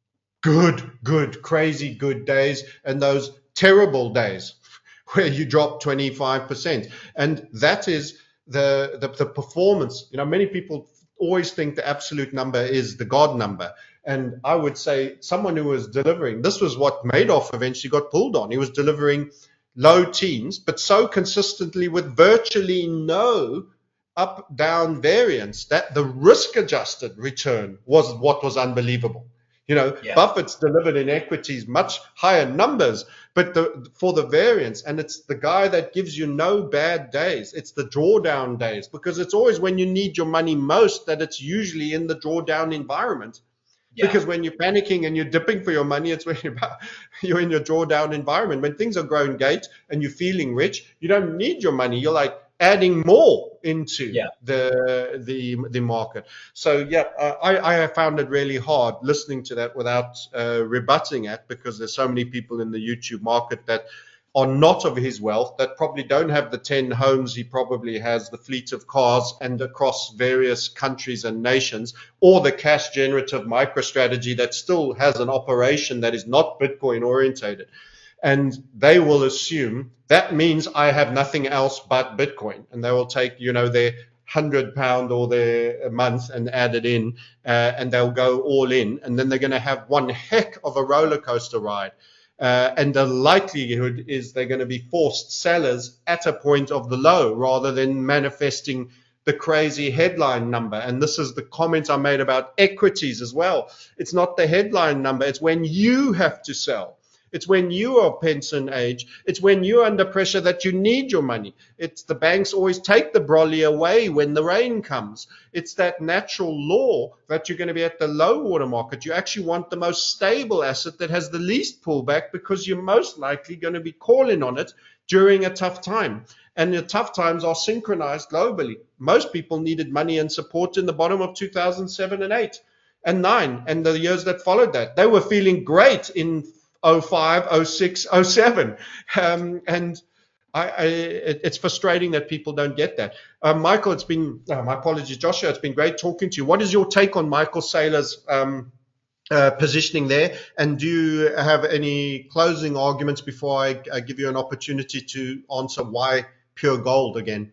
Speaker 1: good, good, crazy good days and those terrible days where you drop twenty-five percent. And that is the, the, the performance. You know, many people always think the absolute number is the God number. And I would say someone who was delivering, this was what Madoff eventually got pulled on. He was delivering low teens, but so consistently with virtually no up down variance that the risk adjusted return was what was unbelievable. You know, yeah. Buffett's delivered in equities much higher numbers, but the, for the variance, and it's the guy that gives you no bad days. It's the drawdown days, because it's always when you need your money most that it's usually in the drawdown environment. Yeah. Because when you're panicking and you're dipping for your money, it's when you're, you're in your drawdown environment. When things are growing great and you're feeling rich, you don't need your money. You're like adding more into yeah. the the the market. So yeah, uh, I I have found it really hard listening to that without uh, rebutting it, because there's so many people in the YouTube market that are not of his wealth, that probably don't have the ten homes he probably has, the fleet of cars, and across various countries and nations, or the cash generative MicroStrategy that still has an operation that is not Bitcoin orientated. And they will assume that means I have nothing else but Bitcoin, and they will take, you know, their hundred pound or their a month and add it in, uh, and they'll go all in, and then they're going to have one heck of a roller coaster ride. Uh, and the likelihood is they're going to be forced sellers at a point of the low rather than manifesting the crazy headline number. And this is the comment I made about equities as well. It's not the headline number. It's when you have to sell. It's when you are pension age. It's when you're under pressure that you need your money. It's the banks always take the brolly away when the rain comes. It's that natural law that you're going to be at the low water market. You actually want the most stable asset that has the least pullback, because you're most likely going to be calling on it during a tough time. And the tough times are synchronized globally. Most people needed money and support in the bottom of two thousand seven and eight and nine and the years that followed that. They were feeling great in oh five, oh six, oh seven. Um, and I, I, it, it's frustrating that people don't get that. Uh, Michael, it's been, oh, my apologies, Joshua, it's been great talking to you. What is your take on Michael Saylor's um, uh, positioning there? And do you have any closing arguments before I, I give you an opportunity to answer why pure gold again?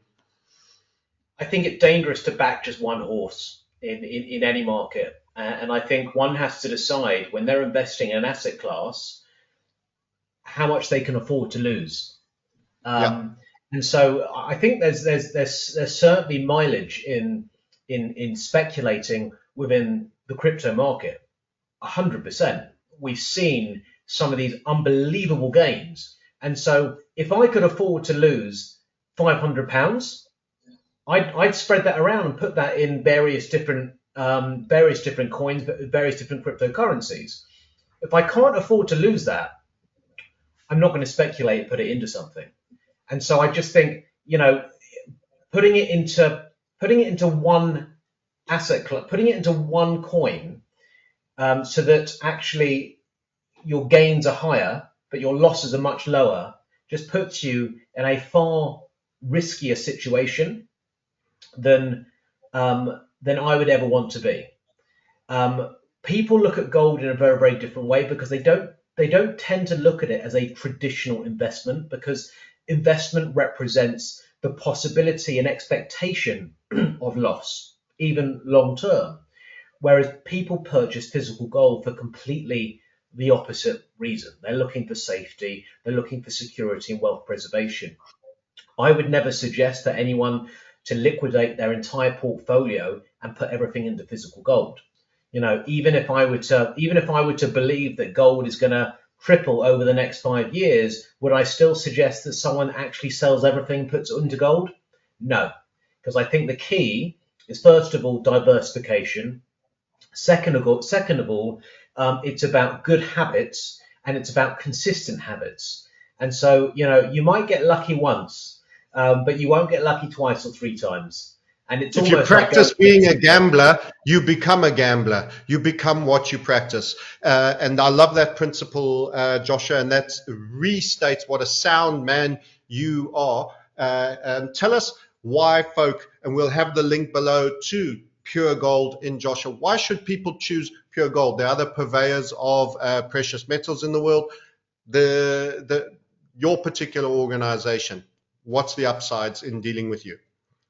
Speaker 2: I think it's dangerous to back just one horse in, in, in any market. Uh, and I think one has to decide when they're investing in an asset class how much they can afford to lose. Um, And so I think there's there's there's there's certainly mileage in in in speculating within the crypto market. A hundred percent. We've seen some of these unbelievable gains, and so if I could afford to lose five hundred pounds, I'd I'd spread that around and put that in various different um, various different coins, various different cryptocurrencies. If I can't afford to lose that, I'm not going to speculate and put it into something. And so I just think, you know, putting it into putting it into one asset club, putting it into one coin, um, so that actually your gains are higher, but your losses are much lower, just puts you in a far riskier situation than um, than I would ever want to be. Um, people look at gold in a very, very different way because they don't they don't tend to look at it as a traditional investment, because investment represents the possibility and expectation of loss, even long term, whereas people purchase physical gold for completely the opposite reason. They're looking for safety, they're looking for security and wealth preservation. I would never suggest that anyone to liquidate their entire portfolio and put everything into physical gold. You know, even if I were to even if I were to believe that gold is going to triple over the next five years, would I still suggest that someone actually sells everything, puts it into gold? No, because I think the key is, first of all, diversification. Second of all, second of all, um, it's about good habits, and it's about consistent habits. And so, you know, you might get lucky once, um, but you won't get lucky twice or three times. And it's
Speaker 1: if you
Speaker 2: almost
Speaker 1: practice
Speaker 2: like
Speaker 1: being a gambler, you become a gambler. You become what you practice. Uh, and I love that principle, uh, Joshua, and that restates what a sound man you are. Uh, and tell us why folk, and we'll have the link below to Pure Gold in Joshua. Why should people choose Pure Gold? There are other purveyors of uh, precious metals in the world. The, the, your particular organization, what's the upsides in dealing with you?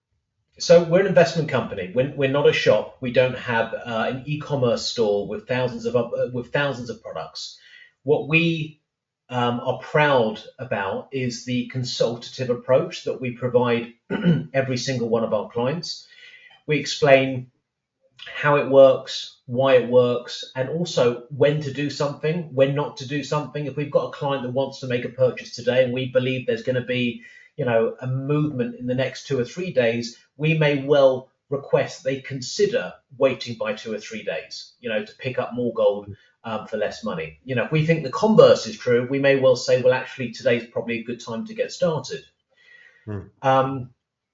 Speaker 2: So we're an investment company. We're, we're not a shop. We don't have uh, an e-commerce store with thousands of uh, with thousands of products. What we um, are proud about is the consultative approach that we provide every single one of our clients. We explain how it works, why it works, and also when to do something, when not to do something. If we've got a client that wants to make a purchase today and we believe there's going to be, you know, a movement in the next two or three days, we may well request they consider waiting by two or three days, you know, to pick up more gold um, for less money. You know, if we think the converse is true, we may well say, well, actually, today's probably a good time to get started. Hmm. Um,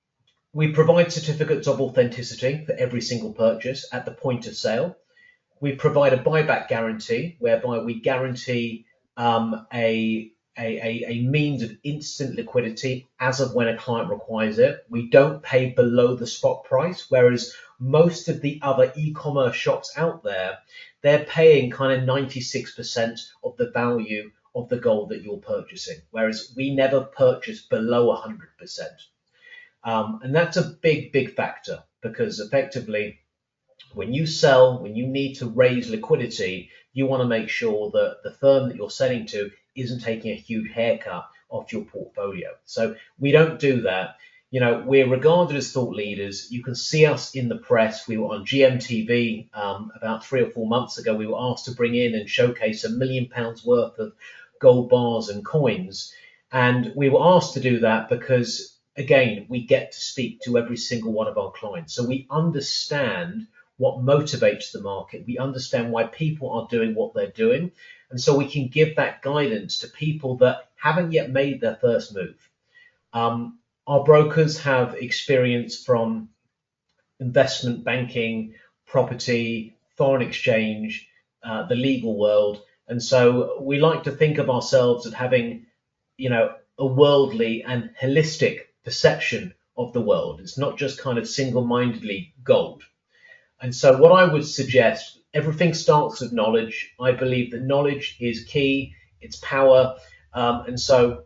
Speaker 2: we provide certificates of authenticity for every single purchase at the point of sale. We provide a buyback guarantee, whereby we guarantee um, a A, a, a means of instant liquidity as of when a client requires it. We don't pay below the spot price, whereas most of the other e-commerce shops out there, they're paying kind of ninety-six percent of the value of the gold that you're purchasing, whereas we never purchase below one hundred percent. Um, and that's a big, big factor, because effectively, when you sell, when you need to raise liquidity, you want to make sure that the firm that you're selling to isn't taking a huge haircut off your portfolio. So we don't do that. You know, we're regarded as thought leaders. You can see us in the press. We were on G M T V um, about three or four months ago. We were asked to bring in and showcase a million pounds worth of gold bars and coins. And we were asked to do that because, again, we get to speak to every single one of our clients. So we understand what motivates the market. We understand why people are doing what they're doing. And so we can give that guidance to people that haven't yet made their first move. Um, our brokers have experience from investment banking, property, foreign exchange, uh, the legal world. And so we like to think of ourselves as having, you know, a worldly and holistic perception of the world. It's not just kind of single-mindedly gold. And so what I would suggest, everything starts with knowledge. I believe that knowledge is key, it's power. Um, and so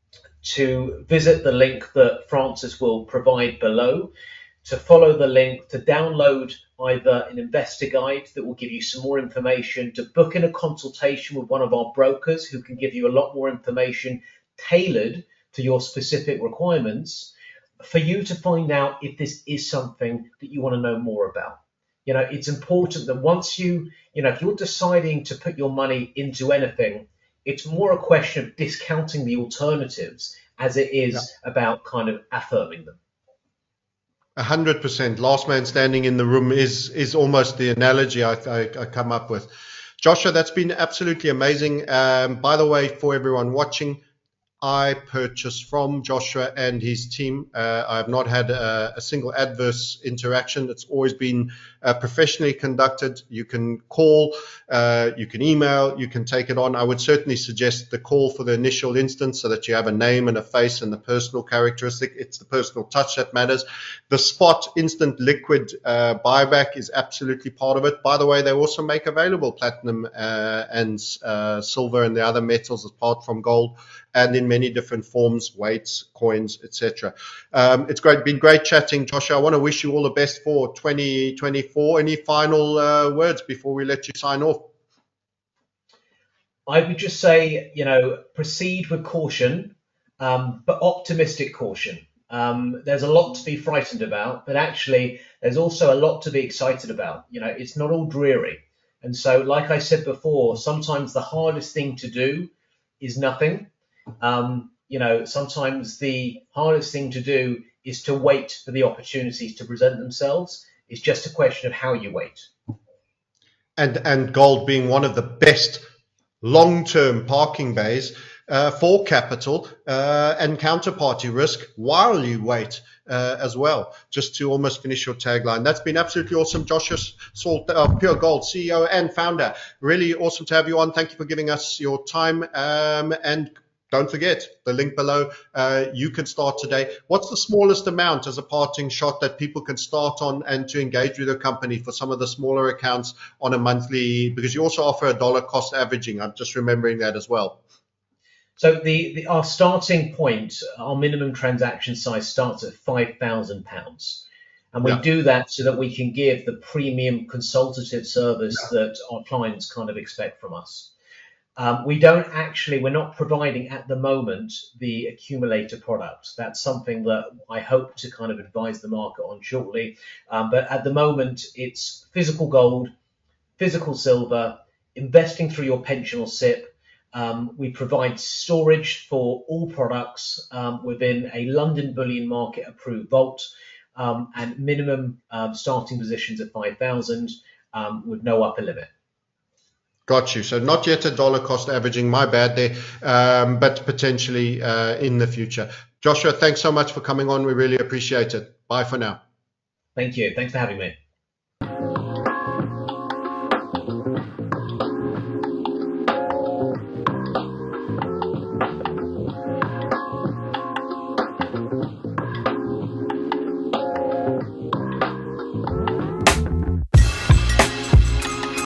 Speaker 2: to visit the link that Francis will provide below, to follow the link, to download either an investor guide that will give you some more information, to book in a consultation with one of our brokers who can give you a lot more information tailored to your specific requirements for you to find out if this is something that you want to know more about. You know, it's important that once you, you know, if you're deciding to put your money into anything, it's more a question of discounting the alternatives as it is yeah. about kind of affirming them.
Speaker 1: A hundred percent. Last man standing in the room is is almost the analogy I, I, I come up with. Joshua, that's been absolutely amazing. Um, by the way, for everyone watching, I purchased from Joshua and his team. Uh, I have not had a, a single adverse interaction. It's always been uh, professionally conducted. You can call, uh, you can email, you can take it on. I would certainly suggest the call for the initial instance so that you have a name and a face and the personal characteristic. It's the personal touch that matters. The spot instant liquid uh, buyback is absolutely part of it. By the way, they also make available platinum uh, and uh, silver and the other metals apart from gold, and in many different forms, weights, coins, et cetera. Um, it's great, been great chatting, Joshua. I want to wish you all the best for twenty twenty-four. Any final uh, words before we let you sign off?
Speaker 2: I would just say, you know, proceed with caution, um, but optimistic caution. Um, there's a lot to be frightened about, but actually there's also a lot to be excited about. You know, it's not all dreary. And so, like I said before, sometimes the hardest thing to do is nothing. Um, you know, sometimes the hardest thing to do is to wait for the opportunities to present themselves. It's just a question of how you wait.
Speaker 1: And and gold being one of the best long-term parking bays uh, for capital uh, and counterparty risk while you wait uh, as well, just to almost finish your tagline. That's been absolutely awesome. Joshua Saul, uh, Pure Gold, C E O and founder. Really awesome to have you on. Thank you for giving us your time. Um, and don't forget the link below. Uh, you can start today. What's the smallest amount as a parting shot that people can start on and to engage with your company for some of the smaller accounts on a monthly? Because you also offer a dollar cost averaging. I'm just remembering that as well.
Speaker 2: So the, the our starting point, our minimum transaction size starts at five thousand pounds. And we yeah. do that so that we can give the premium consultative service yeah. that our clients kind of expect from us. Um, we don't actually, we're not providing at the moment the accumulator product. That's something that I hope to kind of advise the market on shortly. Um, but at the moment, it's physical gold, physical silver, investing through your pension or S I P. Um, we provide storage for all products um, within a London Bullion Market approved vault, um, and minimum um, starting positions at five thousand um, with no upper limit.
Speaker 1: Got you. So not yet a dollar cost averaging, my bad there, um, but potentially uh, in the future. Joshua, thanks so much for coming on. We really appreciate it. Bye for now.
Speaker 2: Thank you. Thanks for having me.